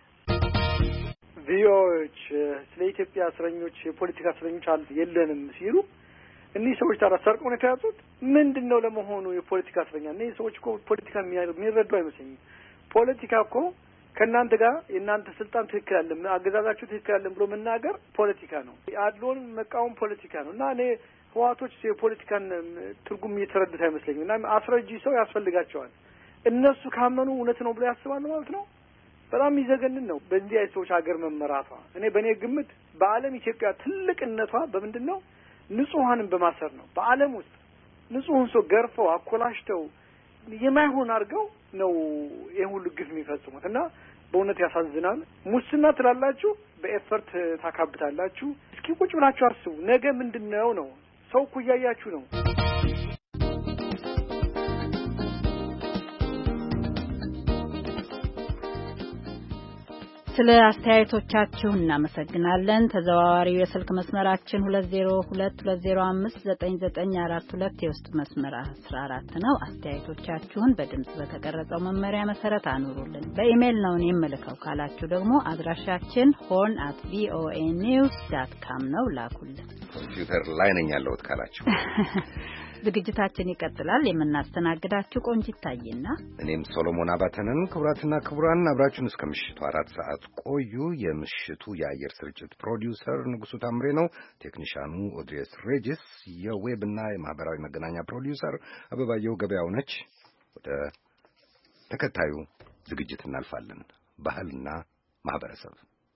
ቪኦኤዎች ስለ ኢትዮጵያ እስረኞች የፖለቲካ እስረኞች የለንም ሲሉ እነዚህ ሰዎች ታዲያ ሰርቀው ነው የተያዙት? ምንድነው ለመሆኑ የፖለቲካ እስረኛ? እነዚህ ሰዎች እኮ ፖለቲካን የሚረዱ አይመስለኝም። ፖለቲካ እኮ ከእናንተ ጋር የእናንተ ስልጣን ትክክል አይደለም፣ አገዛዛችሁ ትክክል አይደለም ብሎ መናገር ፖለቲካ ነው። አድሎን መቃወም ፖለቲካ ነው። እና እኔ ህዋቶች የፖለቲካን ትርጉም እየተረዱት አይመስለኝም። እና አስረጂ ሰው ያስፈልጋቸዋል። እነሱ ካመኑ እውነት ነው ብሎ ያስባሉ ማለት ነው። በጣም ይዘገንን ነው በእንዲህ አይነት ሰዎች ሀገር መመራቷ። እኔ በእኔ ግምት በዓለም ኢትዮጵያ ትልቅነቷ በምንድነው? ንጹሃንን በማሰር ነው። በዓለም ውስጥ ንጹህን ሰው ገርፈው አኮላሽተው የማይሆን አድርገው ነው ይሄ ሁሉ ግፍ የሚፈጽሙት። እና በእውነት ያሳዝናል። ሙስና ትላላችሁ፣ በኤፈርት ታካብታላችሁ። እስኪ ቁጭ ብላችሁ አስቡ። ነገ ምንድነው ነው? ሰው እኮ እያያችሁ ነው። ስለ አስተያየቶቻችሁ እናመሰግናለን። ተዘዋዋሪው የስልክ መስመራችን 2022059942 የውስጥ መስመር 14 ነው። አስተያየቶቻችሁን በድምጽ በተቀረጸው መመሪያ መሰረት አኑሩልን። በኢሜል ነው የምልከው ካላችሁ ደግሞ አድራሻችን horn@voanews.com ነው። ላኩልን። ኮምፒውተር ላይ ነኝ ያለሁት ካላችሁ ዝግጅታችን ይቀጥላል። የምናስተናግዳችሁ ቆንጂት ታዬና እኔም ሶሎሞን አባተንን። ክቡራትና ክቡራን አብራችሁን እስከ ምሽቱ 4 ሰዓት ቆዩ። የምሽቱ የአየር ስርጭት ፕሮዲውሰር ንጉሱ ታምሬ ነው። ቴክኒሻኑ ኦድሬስ ሬጂስ፣ የዌብና የማህበራዊ መገናኛ ፕሮዲውሰር አበባየው ገበያው ነች። ወደ ተከታዩ ዝግጅት እናልፋለን። ባህልና ማህበረሰብ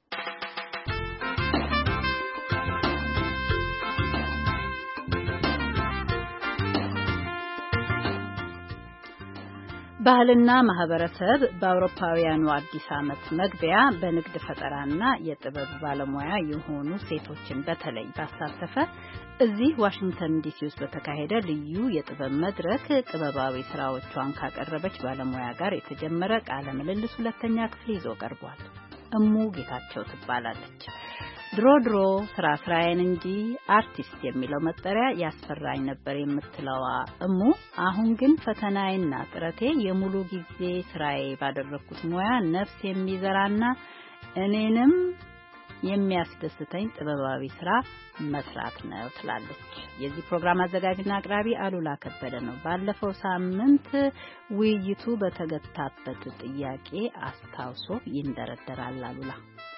ባህልና ማህበረሰብ በአውሮፓውያኑ አዲስ ዓመት መግቢያ በንግድ ፈጠራና የጥበብ ባለሙያ የሆኑ ሴቶችን በተለይ ባሳተፈ እዚህ ዋሽንግተን ዲሲ ውስጥ በተካሄደ ልዩ የጥበብ መድረክ ጥበባዊ ስራዎቿን ካቀረበች ባለሙያ ጋር የተጀመረ ቃለ ምልልስ ሁለተኛ ክፍል ይዞ ቀርቧል። እሙ ጌታቸው ትባላለች። ድሮ ስራዬን እንጂ አርቲስት የሚለው መጠሪያ ያስፈራኝ ነበር የምትለዋ እሙ አሁን ግን ፈተናዬና ጥረቴ የሙሉ ጊዜ ስራዬ ባደረኩት ሙያ ነፍስ የሚዘራና እኔንም የሚያስደስተኝ ጥበባዊ ስራ መስራት ነው ትላለች። የዚህ ፕሮግራም አዘጋጅና አቅራቢ አሉላ ከበደ ነው። ባለፈው ሳምንት ውይይቱ በተገታበት ጥያቄ አስታውሶ ይንደረደራል። አሉላ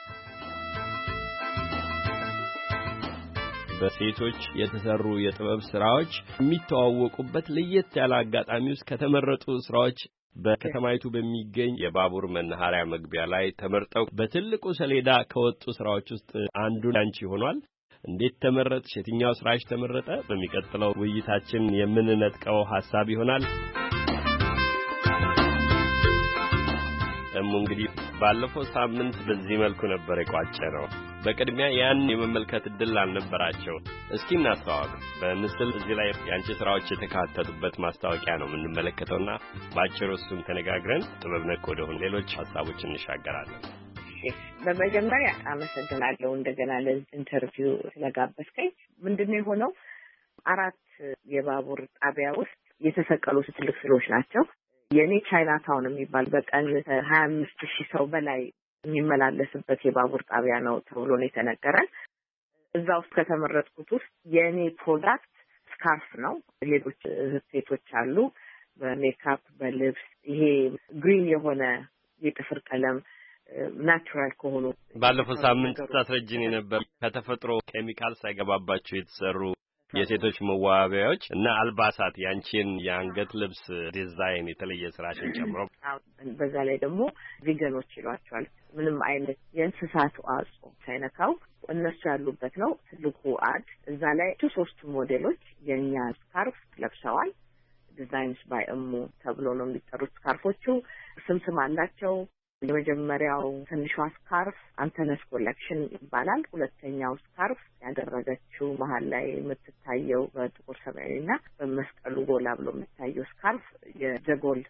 በሴቶች የተሰሩ የጥበብ ስራዎች የሚተዋወቁበት ለየት ያለ አጋጣሚ ውስጥ ከተመረጡ ስራዎች በከተማይቱ በሚገኝ የባቡር መናኸሪያ መግቢያ ላይ ተመርጠው በትልቁ ሰሌዳ ከወጡ ስራዎች ውስጥ አንዱ አንቺ ሆኗል። እንዴት ተመረጥሽ? የትኛው ስራሽ ተመረጠ? በሚቀጥለው ውይይታችን የምንነጥቀው ሐሳብ ይሆናል። እንግዲህ ባለፈው ሳምንት በዚህ መልኩ ነበር የቋጨነው። በቅድሚያ ያን የመመልከት እድል አልነበራቸው። እስኪ እናስተዋወቅ። በምስል እዚህ ላይ ያንቺ ስራዎች የተካተቱበት ማስታወቂያ ነው የምንመለከተውና ባጭሩ እሱን ተነጋግረን ጥበብ ነክ ወደሆኑ ሌሎች ሐሳቦች እንሻገራለን። በመጀመሪያ አመሰግናለሁ እንደገና ለዚህ ኢንተርቪው ስለጋበዝከኝ። ምንድነው የሆነው? 4 የባቡር ጣቢያ ውስጥ የተሰቀሉ ትልቅ ስዕሎች ናቸው። የኔ ቻይና ታውን የሚባል በቀን 25,000 ሰው በላይ የሚመላለስበት የባቡር ጣቢያ ነው ተብሎ ነው የተነገረን። እዛ ውስጥ ከተመረጥኩት ውስጥ የኔ ፕሮዳክት ስካርፍ ነው። ሌሎች ሴቶች አሉ፣ በሜካፕ በልብስ ይሄ ግሪን የሆነ የጥፍር ቀለም ናቹራል ከሆኑ ባለፈው ሳምንት ታስረጅን የነበር ከተፈጥሮ ኬሚካል ሳይገባባቸው የተሰሩ የሴቶች መዋቢያዎች እና አልባሳት ያንቺን የአንገት ልብስ ዲዛይን የተለየ ስራሽን ጨምሮ በዛ ላይ ደግሞ ቪገኖች ይሏቸዋል ምንም አይነት የእንስሳት ተዋጽኦ ሳይነካው እነሱ ያሉበት ነው ትልቁ አድ እዛ ላይ ሶስቱ ሞዴሎች የኛ ስካርፍ ለብሰዋል ዲዛይንስ ባይ እሙ ተብሎ ነው የሚጠሩት ስካርፎቹ ስም አላቸው የመጀመሪያው ትንሿ ስካርፍ አንተነስ ኮሌክሽን ይባላል ሁለተኛው ስካርፍ ያደረገችው መሃል ላይ የምትታየው በጥቁር ሰማያዊና በመስቀሉ ጎላ ብሎ የሚታየው ስካርፍ የጀጎል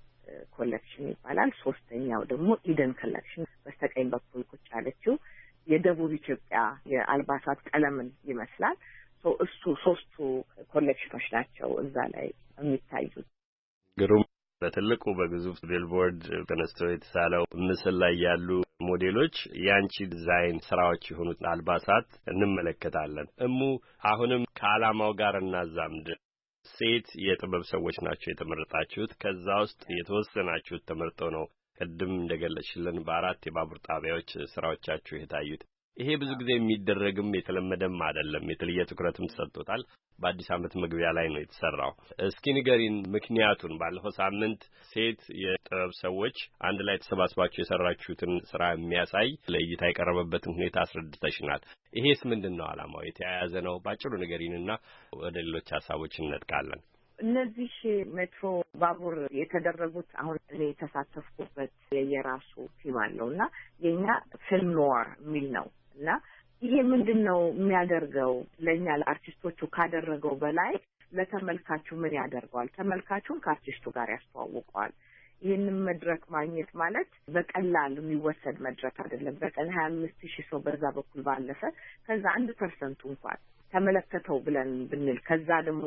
ኮሌክሽን ይባላል ሶስተኛው ደግሞ ኢደን ኮሌክሽን በስተቀኝ በኩል ቁጭ ያለችው የደቡብ ኢትዮጵያ የአልባሳት ቀለምን ይመስላል እሱ ሶስቱ ኮሌክሽኖች ናቸው እዛ ላይ የሚታዩት ግሩም በትልቁ በግዙፍ ቢልቦርድ ተነስተው የተሳለው ምስል ላይ ያሉ ሞዴሎች ያንቺ ዲዛይን ስራዎች የሆኑት አልባሳት እንመለከታለን እሙ አሁንም ከዓላማው ጋር እናዛምድ ሴት የጥበብ ሰዎች ናቸው የተመረጣችሁት ከዛ ውስጥ የተወሰናችሁት ተመርጠው ነው ቅድም እንደገለጽሽልን በአራት የባቡር ጣቢያዎች ስራዎቻችሁ የታዩት ይሄ ብዙ ጊዜ የሚደረግም የተለመደም አይደለም የተለየ ትኩረትም ተሰጥቶታል በአዲስ ዓመት መግቢያ ላይ ነው የተሰራው እስኪ ንገሪን ምክንያቱን ባለፈው ሳምንት ሴት የጥበብ ሰዎች አንድ ላይ ተሰባስባችሁ የሰራችሁትን ስራ የሚያሳይ ለእይታ የቀረበበትን ሁኔታ አስረድተሽናል ይሄስ ምንድነው ዓላማው የተያያዘ ነው ባጭሩ ንገሪንና ወደ ሌሎች ሐሳቦች እንነጥቃለን እነዚህ ሜትሮ ባቡር የተደረጉት አሁን እኔ ተሳተፍኩበት የራሱ ቲም አለውና የኛ ፊልም ኖር የሚል ነው እና ይሄ ምንድነው የሚያደርገው ለኛ ለአርቲስቶቹ ካደረገው በላይ ለተመልካቹ ምን ያደርገዋል ተመልካቹን ከአርቲስቱ ጋር ያስተዋውቀዋል ይህንን መድረክ ማግኘት ማለት በቀላል የሚወሰድ መድረክ አይደለም በቀን 25000 ሰው በዛ በኩል ባለፈ ከዛ 1% እንኳን ተመለከተው ብለን ብንል ከዛ ደግሞ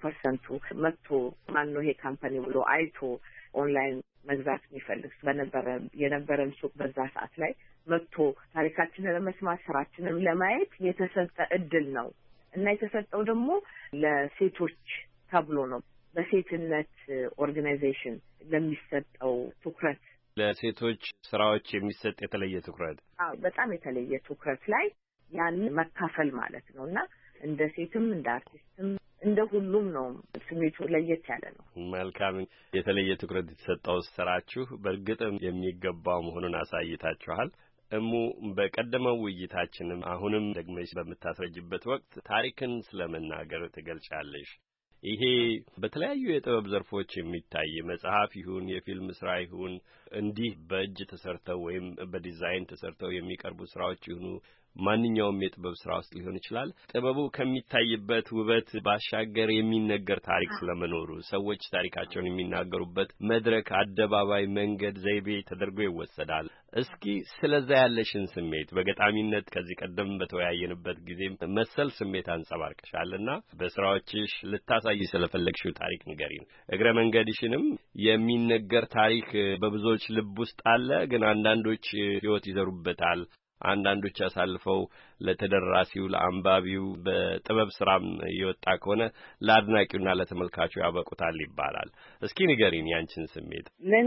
1% መጥቶ ማን ነው ይሄ ካምፓኒ ብሎ አይቶ ኦንላይን መግዛት የሚፈልግ የነበረን ሱቅ በዛ ሰዓት ላይ መጥቶ ታሪካችንን ለመስማት ስራችንን ለማየት የተሰጠ እድል ነው እና የተሰጠው ደግሞ ለሴቶች ተብሎ ነው በሴትነት ኦርጋናይዜሽን ለሚሰጠው ትኩረት ለሴቶች ስራዎች የሚሰጥ የተለየ ትኩረት በጣም የተለየ ትኩረት ላይ ያን መካፈል ማለት ነውና እንደ ሴትም እንደ አርቲስትም እንደ ሁሉም ነው ስሜቱ ለየት ያለ ነው መልካም የተለየ ትኩረት የተሰጠው ስራችሁ በእርግጥም የሚገባው መሆኑን አሳይታችኋል እሙ በቀደመው ውይይታችንም አሁንም ደግመሽ በመታስረጅበት ወቅት ታሪክን ስለመናገር ትገልጫለሽ ይሄ በተለያዩ የጥበብ ዘርፎች የሚታይ መጽሐፍ ይሁን የፊልም ስራ ይሁን እንዲህ በእጅ ተሰርተው ወይም በዲዛይን ተሰርተው የሚቀርቡ ስራዎች ይሁኑ ማንኛውም የጥበብ ስራ ውስጥ ሊሆን ይችላል ጥበቡ ከሚታይበት ውበት ባሻገር የሚነገር ታሪክ ስለመኖሩ ሰዎች ታሪካቸውን የሚናገሩበት መድረክ አደባባይ መንገድ ዘይቤ ተደርጎ ይወሰዳል እስኪ ስለዛ ያለሽን ስሜት በገጣሚነት ከዚህ ቀደም በተወያየንበት ጊዜ መሰል ስሜት አንጸባርቀሻልና በስራዎችሽ ልታሳይ ስለፈለግሽው ታሪክ ንገሪን እግረ መንገድሽንም የሚነገር ታሪክ በብዙዎች ልብ ውስጥ አለ ግን አንዳንዶች ህይወት ይዘሩበታል አንዳንዶች አሳልፈው ለተደራሲው ለአንባቢው በጥበብ ስራም ይወጣ ከሆነ ለአድናቂውና ለተመልካቹ ያበቁታል ይባላል እስኪ ንገሪን ያንቺን ስሜት ለኔ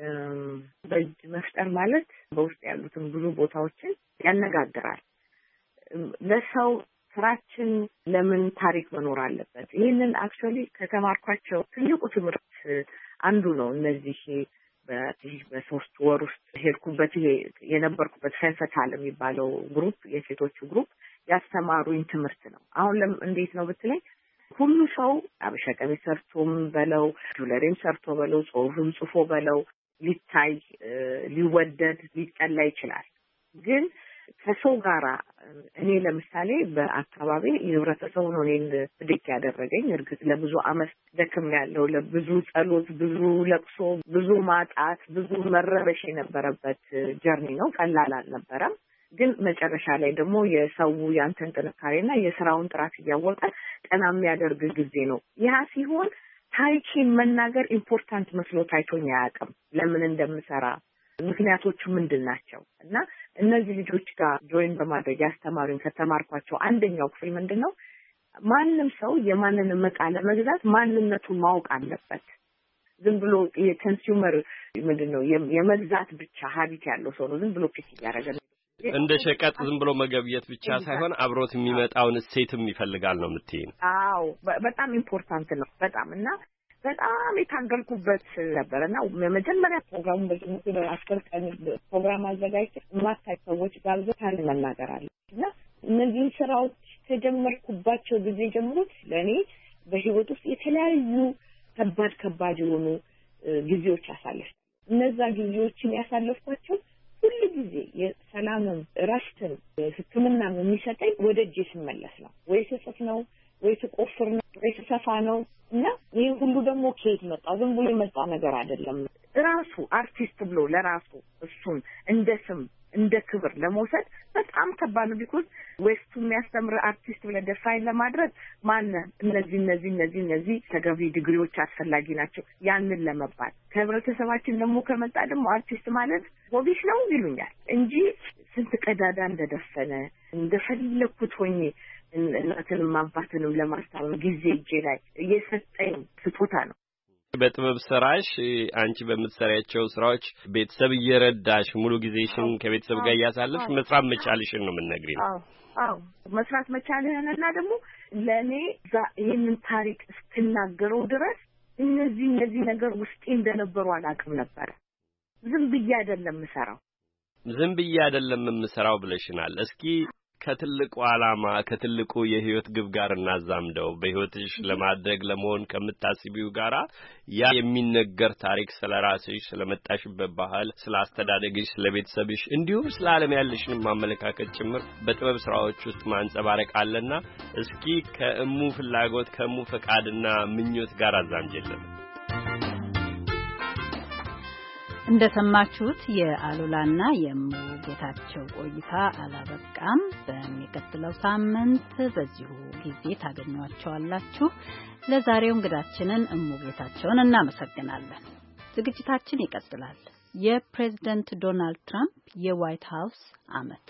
በእጅ መፍጠር ማለት በውስጥ ያሉትን ብዙ ቦታዎችን ያነጋግራል ለሰው ስራችን ለምን ታሪክ መኖር አለበት ይሄንን አክቹአሊ ከተማርኳቸው ትልቁ ትምህርት አንዱ ነው እነዚህ በሶስት ወር ውስጥ ሄድኩበት የነበርኩበት ፈንፈታል የሚባለው ግሩፕ የሴቶቹ ግሩፕ ያስተማሩኝ ትምህርት ነው አሁን እንዴት ነው ብትለኝ ሁሉ ሰው አበሻ ቀሚስ ሰርቶም በለው ጁለሪም ሰርቶ በለው ጽሁፍም ጽፎ በለው ሊታይ ሊወደድ ሊጠላ ይችላል ግን ከሰው ጋራ እኔ ለምሳሌ በአካባቢ የህብረተሰቡ ነው እኔን ድክ ያደረገኝ እርግጥ ለብዙ አመት ደክም ያለው ለብዙ ጸሎት ብዙ ለቅሶ ብዙ ማጣት ብዙ መረበሽ የነበረበት ጀርኒ ነው ቀላል አልነበረም ግን መጨረሻ ላይ ደግሞ የሰው ያንተን ጥንካሬና የስራውን ጥራት እያወቀ ቀና የሚያደርግ ጊዜ ነው ያ ሲሆን ታሪኬን መናገር ኢምፖርታንት መስሎ ታይቶኝ አያውቅም ለምን እንደምሰራ ምክንያቶቹ ምንድናቸው እና እነዚህ ልጆች ጋር ጆይን በማድረግ ያስተማሩኝ ከተማርኳቸው አንደኛው ክፍል ምንድነው ማንንም ሰው የማንንም ዕቃ ለመግዛት ማንነቱን ማወቅ አለበት ዝም ብሎ የኮንሱመር ምንድነው የመግዛት ብቻ ሀቢት ያለው ሰው ነው ዝም ብሎ ፒክ ያደረገ እንደ ሸቀጥ ዝም ብሎ መገብየት ብቻ ሳይሆን አብሮት የሚመጣውን እሴትም ይፈልጋል ነው የምትይኝ? አዎ በጣም ኢምፖርታንት ነው በጣም እና በጣም የታገልኩበት ነበርና መጀመሪያ ፕሮግራሙ በዚህ አስከርቀን ፕሮግራም አዘጋጅተን ማታይ ሰዎች ጋር ታሪክ መናገር አለ እና እነዚህን ስራዎች ተጀመርኩባቸው ጊዜ ጀምሮ ለእኔ በህይወት ውስጥ የተለያዩ ከባድ የሆኑ ጊዜዎች አሳለፍ እነዛ ጊዜዎችን ያሳለፍኳቸው ሁሉ ጊዜ የሰላምን እረፍትን ህክምና የሚሰጠኝ ወደ እጄ ስመለስ ነው ወይ ስጽፍ ነው ወይ ስቆፍር ነው ወይ ስሰፋ ነው እና ይህ ሁሉ ደግሞ ከየት መጣ ዝም ብሎ የመጣ ነገር አይደለም ራሱ አርቲስት ብሎ ለራሱ እሱን እንደ ስም እንደ ክብር ለመውሰድ በጣም ከባድ ነው ቢኮዝ ዌስቱ የሚያስተምር አርቲስት ብለ ዲፋይን ለማድረግ ማን እነዚህ ተገቢ ዲግሪዎች አስፈላጊ ናቸው ያንን ለመባል ከህብረተሰባችን ደግሞ ከመጣ ደግሞ አርቲስት ማለት ሆቢሽ ነው ይሉኛል እንጂ ስንት ቀዳዳ እንደደፈነ እንደፈለኩት ሆኜ እናትንም አባትንም ለማስተማር ጊዜ እጄ ላይ እየሰጠኝ ስጦታ ነው። በጥበብ ስራሽ አንቺ በምትሰሪያቸው ስራዎች ቤተሰብ እየረዳሽ ሙሉ ጊዜሽን ከቤተሰብ ጋር እያሳለፍሽ መስራት መቻልሽን ነው የምንነግሪኝ። አዎ መስራት መቻልህንና ደግሞ ለኔ ይሄንን ታሪክ እስክናገረው ድረስ እነዚህ ነገር ውስጤ እንደነበሩ አላውቅም ነበር። ዝም ብዬ አይደለም የምሰራው ብለሽናል። እስኪ ከትልቁ ዓላማ ከትልቁ የህይወት ግብ ጋር እናዛምደው በህይወትሽ ለማድረግ ለመሆን ከምታስቢው ጋራ ያ የሚነገር ታሪክ ስለራስሽ ስለመጣሽበት ባህል ስለ አስተዳደግሽ ስለ ቤተሰብሽ እንዲሁም ስለ ዓለም ያለሽን ማመለካከት ጭምር በጥበብ ስራዎች ውስጥ ማንጸባረቅ አለና እስኪ ከእሙ ፍላጎት ከእሙ ፈቃድና ምኞት ጋር አዛምጀልን። እንደሰማችሁት የአሉላና የሙጌታቸው ቆይታ አላበቃም። በሚቀጥለው ሳምንት በዚሁ ጊዜ ታገኟቸዋላችሁ። ለዛሬው እንግዳችንን ሙጌታቸውን እናመሰግናለን። ዝግጅታችን ይቀጥላል። የፕሬዝዳንት ዶናልድ ትራምፕ የዋይት ሃውስ ዓመት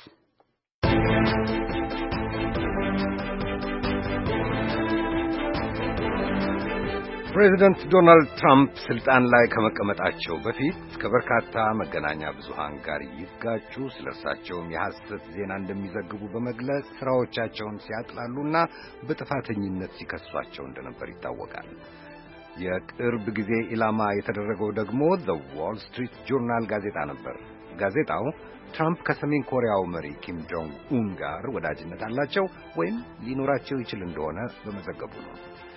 ፕሬዚደንት ዶናልድ ትራምፕ ስልጣን ላይ ከመቀመጣቸው በፊት ከበርካታ መገናኛ ብዙሃን ጋር ይጋጩ ስለ እርሳቸውም የሐሰት ዜና እንደሚዘግቡ በመግለጽ ስራዎቻቸውን ሲያጥላሉና በጥፋተኝነት ሲከሷቸው እንደነበር ይታወቃል። የቅርብ ጊዜ ኢላማ የተደረገው ደግሞ ዘ ዋል ስትሪት ጆርናል ጋዜጣ ነበር። ጋዜጣው ትራምፕ ከሰሜን ኮሪያው መሪ ኪም ጆንግ ኡን ጋር ወዳጅነት አላቸው ወይም ሊኖራቸው ይችል እንደሆነ በመዘገቡ ነው።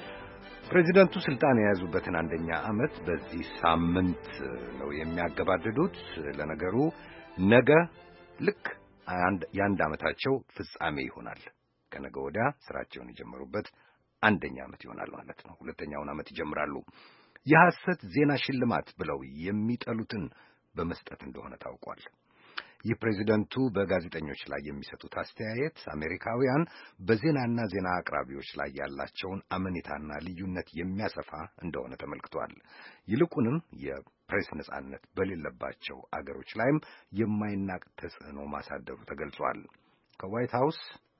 ፕሬዚደንቱ ስልጣን የያዙበትን አንደኛ ዓመት በዚህ ሳምንት ነው የሚያገባድዱት። ለነገሩ ነገ ልክ የአንድ ዓመታቸው ፍጻሜ ይሆናል። ከነገ ወዲያ ስራቸውን የጀመሩበት አንደኛ ዓመት ይሆናል ማለት ነው። ሁለተኛውን ዓመት ይጀምራሉ። የሐሰት ዜና ሽልማት ብለው የሚጠሉትን በመስጠት እንደሆነ ታውቋል። ይህ ፕሬዚደንቱ በጋዜጠኞች ላይ የሚሰጡት አስተያየት አሜሪካውያን በዜናና ዜና አቅራቢዎች ላይ ያላቸውን አመኔታና ልዩነት የሚያሰፋ እንደሆነ ተመልክቷል። ይልቁንም የፕሬስ ነጻነት በሌለባቸው አገሮች ላይም የማይናቅ ተጽዕኖ ማሳደሩ ተገልጿል። ከዋይት ሃውስ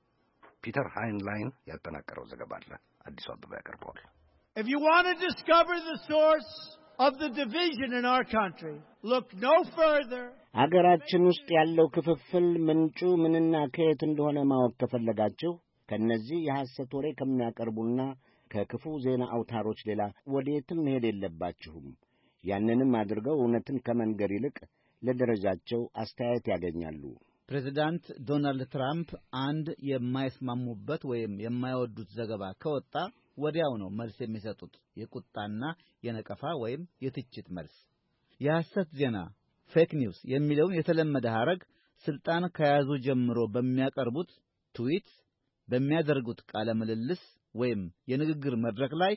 ፒተር ሃይንላይን ያጠናቀረው ዘገባ አለ። አዲሱ አበባ ያቀርበዋል። If you want to discover the source of the division in our country, look no further. አገራችን ውስጥ ያለው ክፍፍል ምንጩ ምንና ከየት እንደሆነ ማወቅ ከፈለጋችሁ ከነዚህ የሐሰት ወሬ ከሚያቀርቡና ከክፉ ዜና አውታሮች ሌላ ወዴትም መሄድ የለባችሁም። ያንንም አድርገው እውነትን ከመንገር ይልቅ ለደረጃቸው አስተያየት ያገኛሉ። ፕሬዚዳንት ዶናልድ ትራምፕ አንድ የማይስማሙበት ወይም የማይወዱት ዘገባ ከወጣ ወዲያው ነው መልስ የሚሰጡት። የቁጣና የነቀፋ ወይም የትችት መልስ። የሐሰት ዜና ፌክ ኒውስ የሚለውን የተለመደ ሐረግ ስልጣን ከያዙ ጀምሮ በሚያቀርቡት ትዊት፣ በሚያደርጉት ቃለ ምልልስ ወይም የንግግር መድረክ ላይ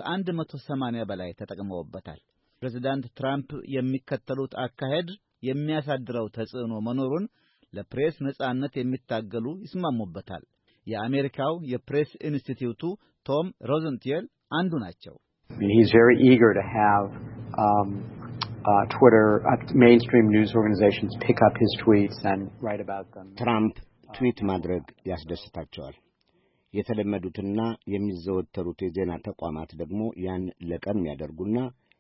ከ180 በላይ ተጠቅመውበታል። ፕሬዚዳንት ትራምፕ የሚከተሉት አካሄድ የሚያሳድረው ተጽዕኖ መኖሩን ለፕሬስ ነጻነት የሚታገሉ ይስማሙበታል። የአሜሪካው የፕሬስ ኢንስቲትዩቱ ቶም ሮዘንቲየል አንዱ ናቸው። He's very eager to have Twitter, mainstream news organizations pick up his tweets and write about them. ትራምፕ ትዊት ማድረግ ያስደስታቸዋል። የተለመዱትና የሚዘወተሩት የዜና ተቋማት ደግሞ ያን ለቀም ያደርጉና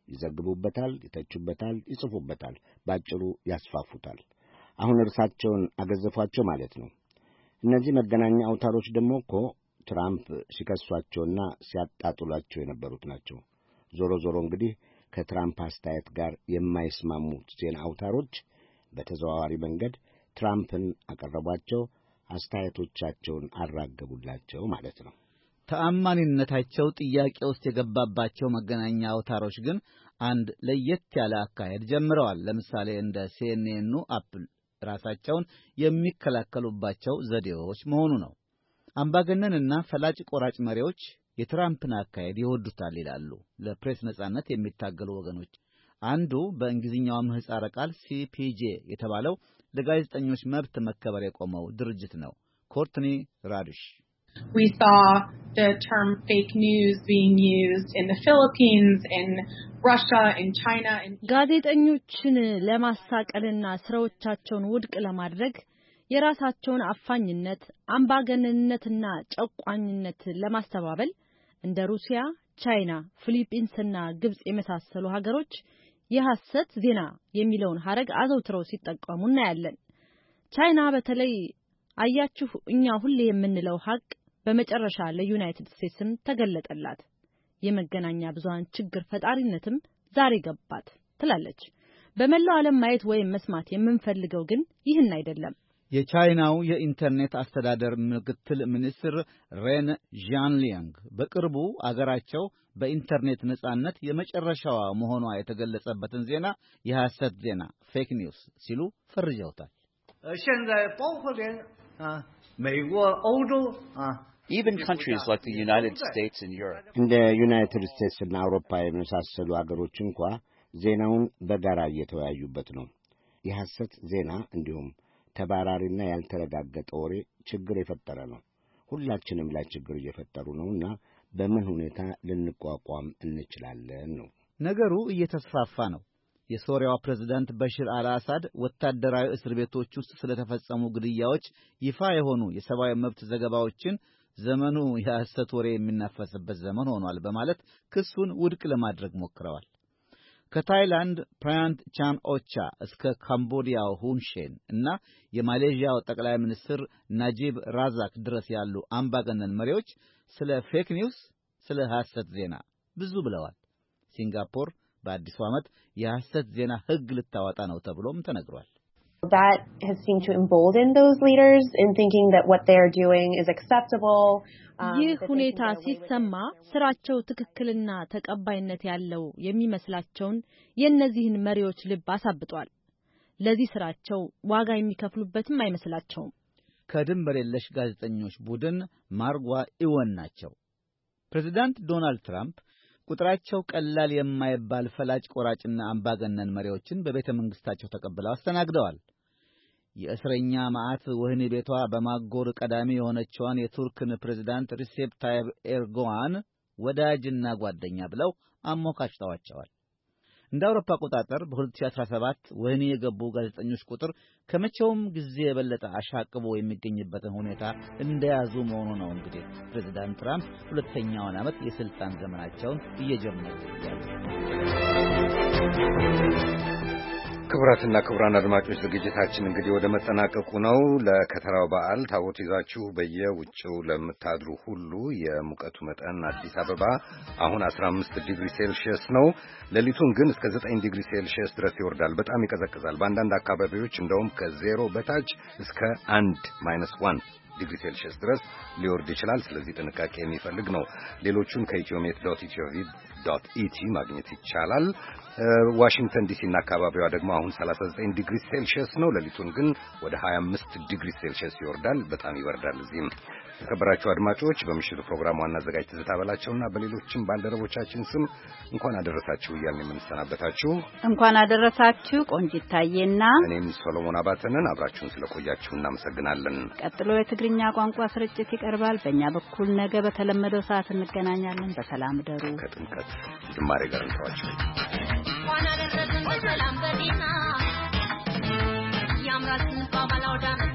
ይዘግቡበታል፣ ይተቹበታል፣ ይጽፉበታል፣ ባጭሩ ያስፋፉታል። አሁን እርሳቸውን አገዘፏቸው ማለት ነው። እነዚህ መገናኛ አውታሮች ደግሞ እኮ ትራምፕ ሲከሷቸውና ሲያጣጥሏቸው የነበሩት ናቸው። ዞሮ ዞሮ እንግዲህ ከትራምፕ አስተያየት ጋር የማይስማሙት ዜና አውታሮች በተዘዋዋሪ መንገድ ትራምፕን አቀረቧቸው፣ አስተያየቶቻቸውን አራገቡላቸው ማለት ነው። ተአማኒነታቸው ጥያቄ ውስጥ የገባባቸው መገናኛ አውታሮች ግን አንድ ለየት ያለ አካሄድ ጀምረዋል። ለምሳሌ እንደ ሲኤንኤኑ አፕል ራሳቸውን የሚከላከሉባቸው ዘዴዎች መሆኑ ነው። አምባገነንና ፈላጭ ቆራጭ መሪዎች የትራምፕን አካሄድ ይወዱታል ይላሉ ለፕሬስ ነጻነት የሚታገሉ ወገኖች። አንዱ በእንግሊዝኛው ምህጻረ ቃል ሲፒጄ የተባለው ለጋዜጠኞች መብት መከበር የቆመው ድርጅት ነው። ኮርትኒ ራዲሽ We saw the term fake news being used in the Philippines, in Russia, in China. ጋዜጠኞችን ለማሳቀልና ስራዎቻቸውን ውድቅ ለማድረግ የራሳቸውን አፋኝነት፣ አምባገነንነትና ጨቋኝነት ለማስተባበል እንደ ሩሲያ፣ ቻይና፣ ፊሊፒንስና ግብጽ የመሳሰሉ ሀገሮች የሐሰት ዜና የሚለውን ሐረግ አዘውትረው ሲጠቀሙ እናያለን። ቻይና በተለይ አያችሁ እኛ ሁሌ የምንለው ሐቅ በመጨረሻ ለዩናይትድ ስቴትስም ተገለጠላት። የመገናኛ ብዙሃን ችግር ፈጣሪነትም ዛሬ ገባት ትላለች። በመላው ዓለም ማየት ወይም መስማት የምንፈልገው ግን ይህን አይደለም። የቻይናው የኢንተርኔት አስተዳደር ምክትል ሚኒስትር ሬን ዣንሊያንግ በቅርቡ አገራቸው በኢንተርኔት ነጻነት የመጨረሻዋ መሆኗ የተገለጸበትን ዜና የሐሰት ዜና ፌክ ኒውስ ሲሉ ፈርጀውታል። Even countries like the United States and Europe. እንደ ዩናይትድ ስቴትስ እና አውሮፓ የመሳሰሉ አገሮች እንኳ ዜናውን በጋራ እየተወያዩበት ነው። የሐሰት ዜና እንዲሁም ተባራሪና ያልተረጋገጠ ወሬ ችግር የፈጠረ ነው። ሁላችንም ላይ ችግር እየፈጠሩ ነውና በምን ሁኔታ ልንቋቋም እንችላለን ነው ነገሩ። እየተስፋፋ ነው። የሶሪያው ፕሬዝዳንት በሽር አልአሳድ ወታደራዊ እስር ቤቶች ውስጥ ስለተፈጸሙ ግድያዎች ይፋ የሆኑ የሰብአዊ መብት ዘገባዎችን ዘመኑ የሐሰት ወሬ የሚናፈስበት ዘመን ሆኗል በማለት ክሱን ውድቅ ለማድረግ ሞክረዋል። ከታይላንድ ፕራያንት ቻን ኦቻ እስከ ካምቦዲያው ሁን ሴን እና የማሌዥያው ጠቅላይ ሚኒስትር ናጂብ ራዛክ ድረስ ያሉ አምባገነን መሪዎች ስለ ፌክ ኒውስ፣ ስለ ሐሰት ዜና ብዙ ብለዋል። ሲንጋፖር በአዲሱ ዓመት የሐሰት ዜና ሕግ ልታወጣ ነው ተብሎም ተነግሯል። That has seemed to embolden those leaders in thinking that what they're doing is acceptable. ይህ ሁኔታ ሲሰማ ስራቸው ትክክልና ተቀባይነት ያለው የሚመስላቸውን የእነዚህን መሪዎች ልብ አሳብጧል። ለዚህ ስራቸው ዋጋ የሚከፍሉበትም አይመስላቸውም። ከድንበር የለሽ ጋዜጠኞች ቡድን ማርጓ ኢወን ናቸው። ፕሬዝዳንት ዶናልድ ትራምፕ ቁጥራቸው ቀላል የማይባል ፈላጭ ቆራጭና አምባገነን መሪዎችን በቤተ መንግስታቸው ተቀብለው አስተናግደዋል። የእስረኛ ማዕት ወህኒ ቤቷ በማጎር ቀዳሚ የሆነችዋን የቱርክን ፕሬዝዳንት ሪሴፕ ታይብ ኤርዶዋን ወዳጅና ጓደኛ ብለው አሞካሽተዋቸዋል። እንደ አውሮፓ አቆጣጠር በ2017 ወህኒ የገቡ ጋዜጠኞች ቁጥር ከመቼውም ጊዜ የበለጠ አሻቅቦ የሚገኝበትን ሁኔታ እንደያዙ መሆኑ ነው። እንግዲህ ፕሬዝዳንት ትራምፕ ሁለተኛውን ዓመት የስልጣን ዘመናቸውን እየጀመሩ ክቡራትና ክቡራን አድማጮች ዝግጅታችን እንግዲህ ወደ መጠናቀቁ ነው። ለከተራው በዓል ታቦት ይዛችሁ በየውጭው ለምታድሩ ሁሉ የሙቀቱ መጠን አዲስ አበባ አሁን 15 ዲግሪ ሴልሺየስ ነው። ሌሊቱን ግን እስከ 9 ዲግሪ ሴልሺየስ ድረስ ይወርዳል። በጣም ይቀዘቅዛል። በአንዳንድ አካባቢዎች እንደውም ከዜሮ በታች እስከ 1-1 ዲግሪ ሴልሺየስ ድረስ ሊወርድ ይችላል። ስለዚህ ጥንቃቄ የሚፈልግ ነው። ሌሎቹን ከኢትዮሜት.ኢቲ ማግኘት ይቻላል። ዋሽንግተን ዲሲ እና አካባቢዋ ደግሞ አሁን 39 ዲግሪ ሴልሺየስ ነው። ሌሊቱን ግን ወደ 25 ዲግሪ ሴልሺየስ ይወርዳል። በጣም ይወርዳል። እዚህም የተከበራችሁ አድማጮች በምሽቱ ፕሮግራም ዋና አዘጋጅ ትዝታ በላቸውና በሌሎችም ባልደረቦቻችን ስም እንኳን አደረሳችሁ እያልን የምንሰናበታችሁ እንኳን አደረሳችሁ ቆንጂት ታዬና እኔም ሶሎሞን አባተንን አብራችሁን ስለቆያችሁ እናመሰግናለን። ቀጥሎ የትግርኛ ቋንቋ ስርጭት ይቀርባል። በእኛ በኩል ነገ በተለመደው ሰዓት እንገናኛለን። በሰላም ደሩ። ከጥምቀት ዝማሬ ጋር እንተዋችሁ። ዋና ደረሰን በሰላም በዲና ያምራትን ባባላውዳና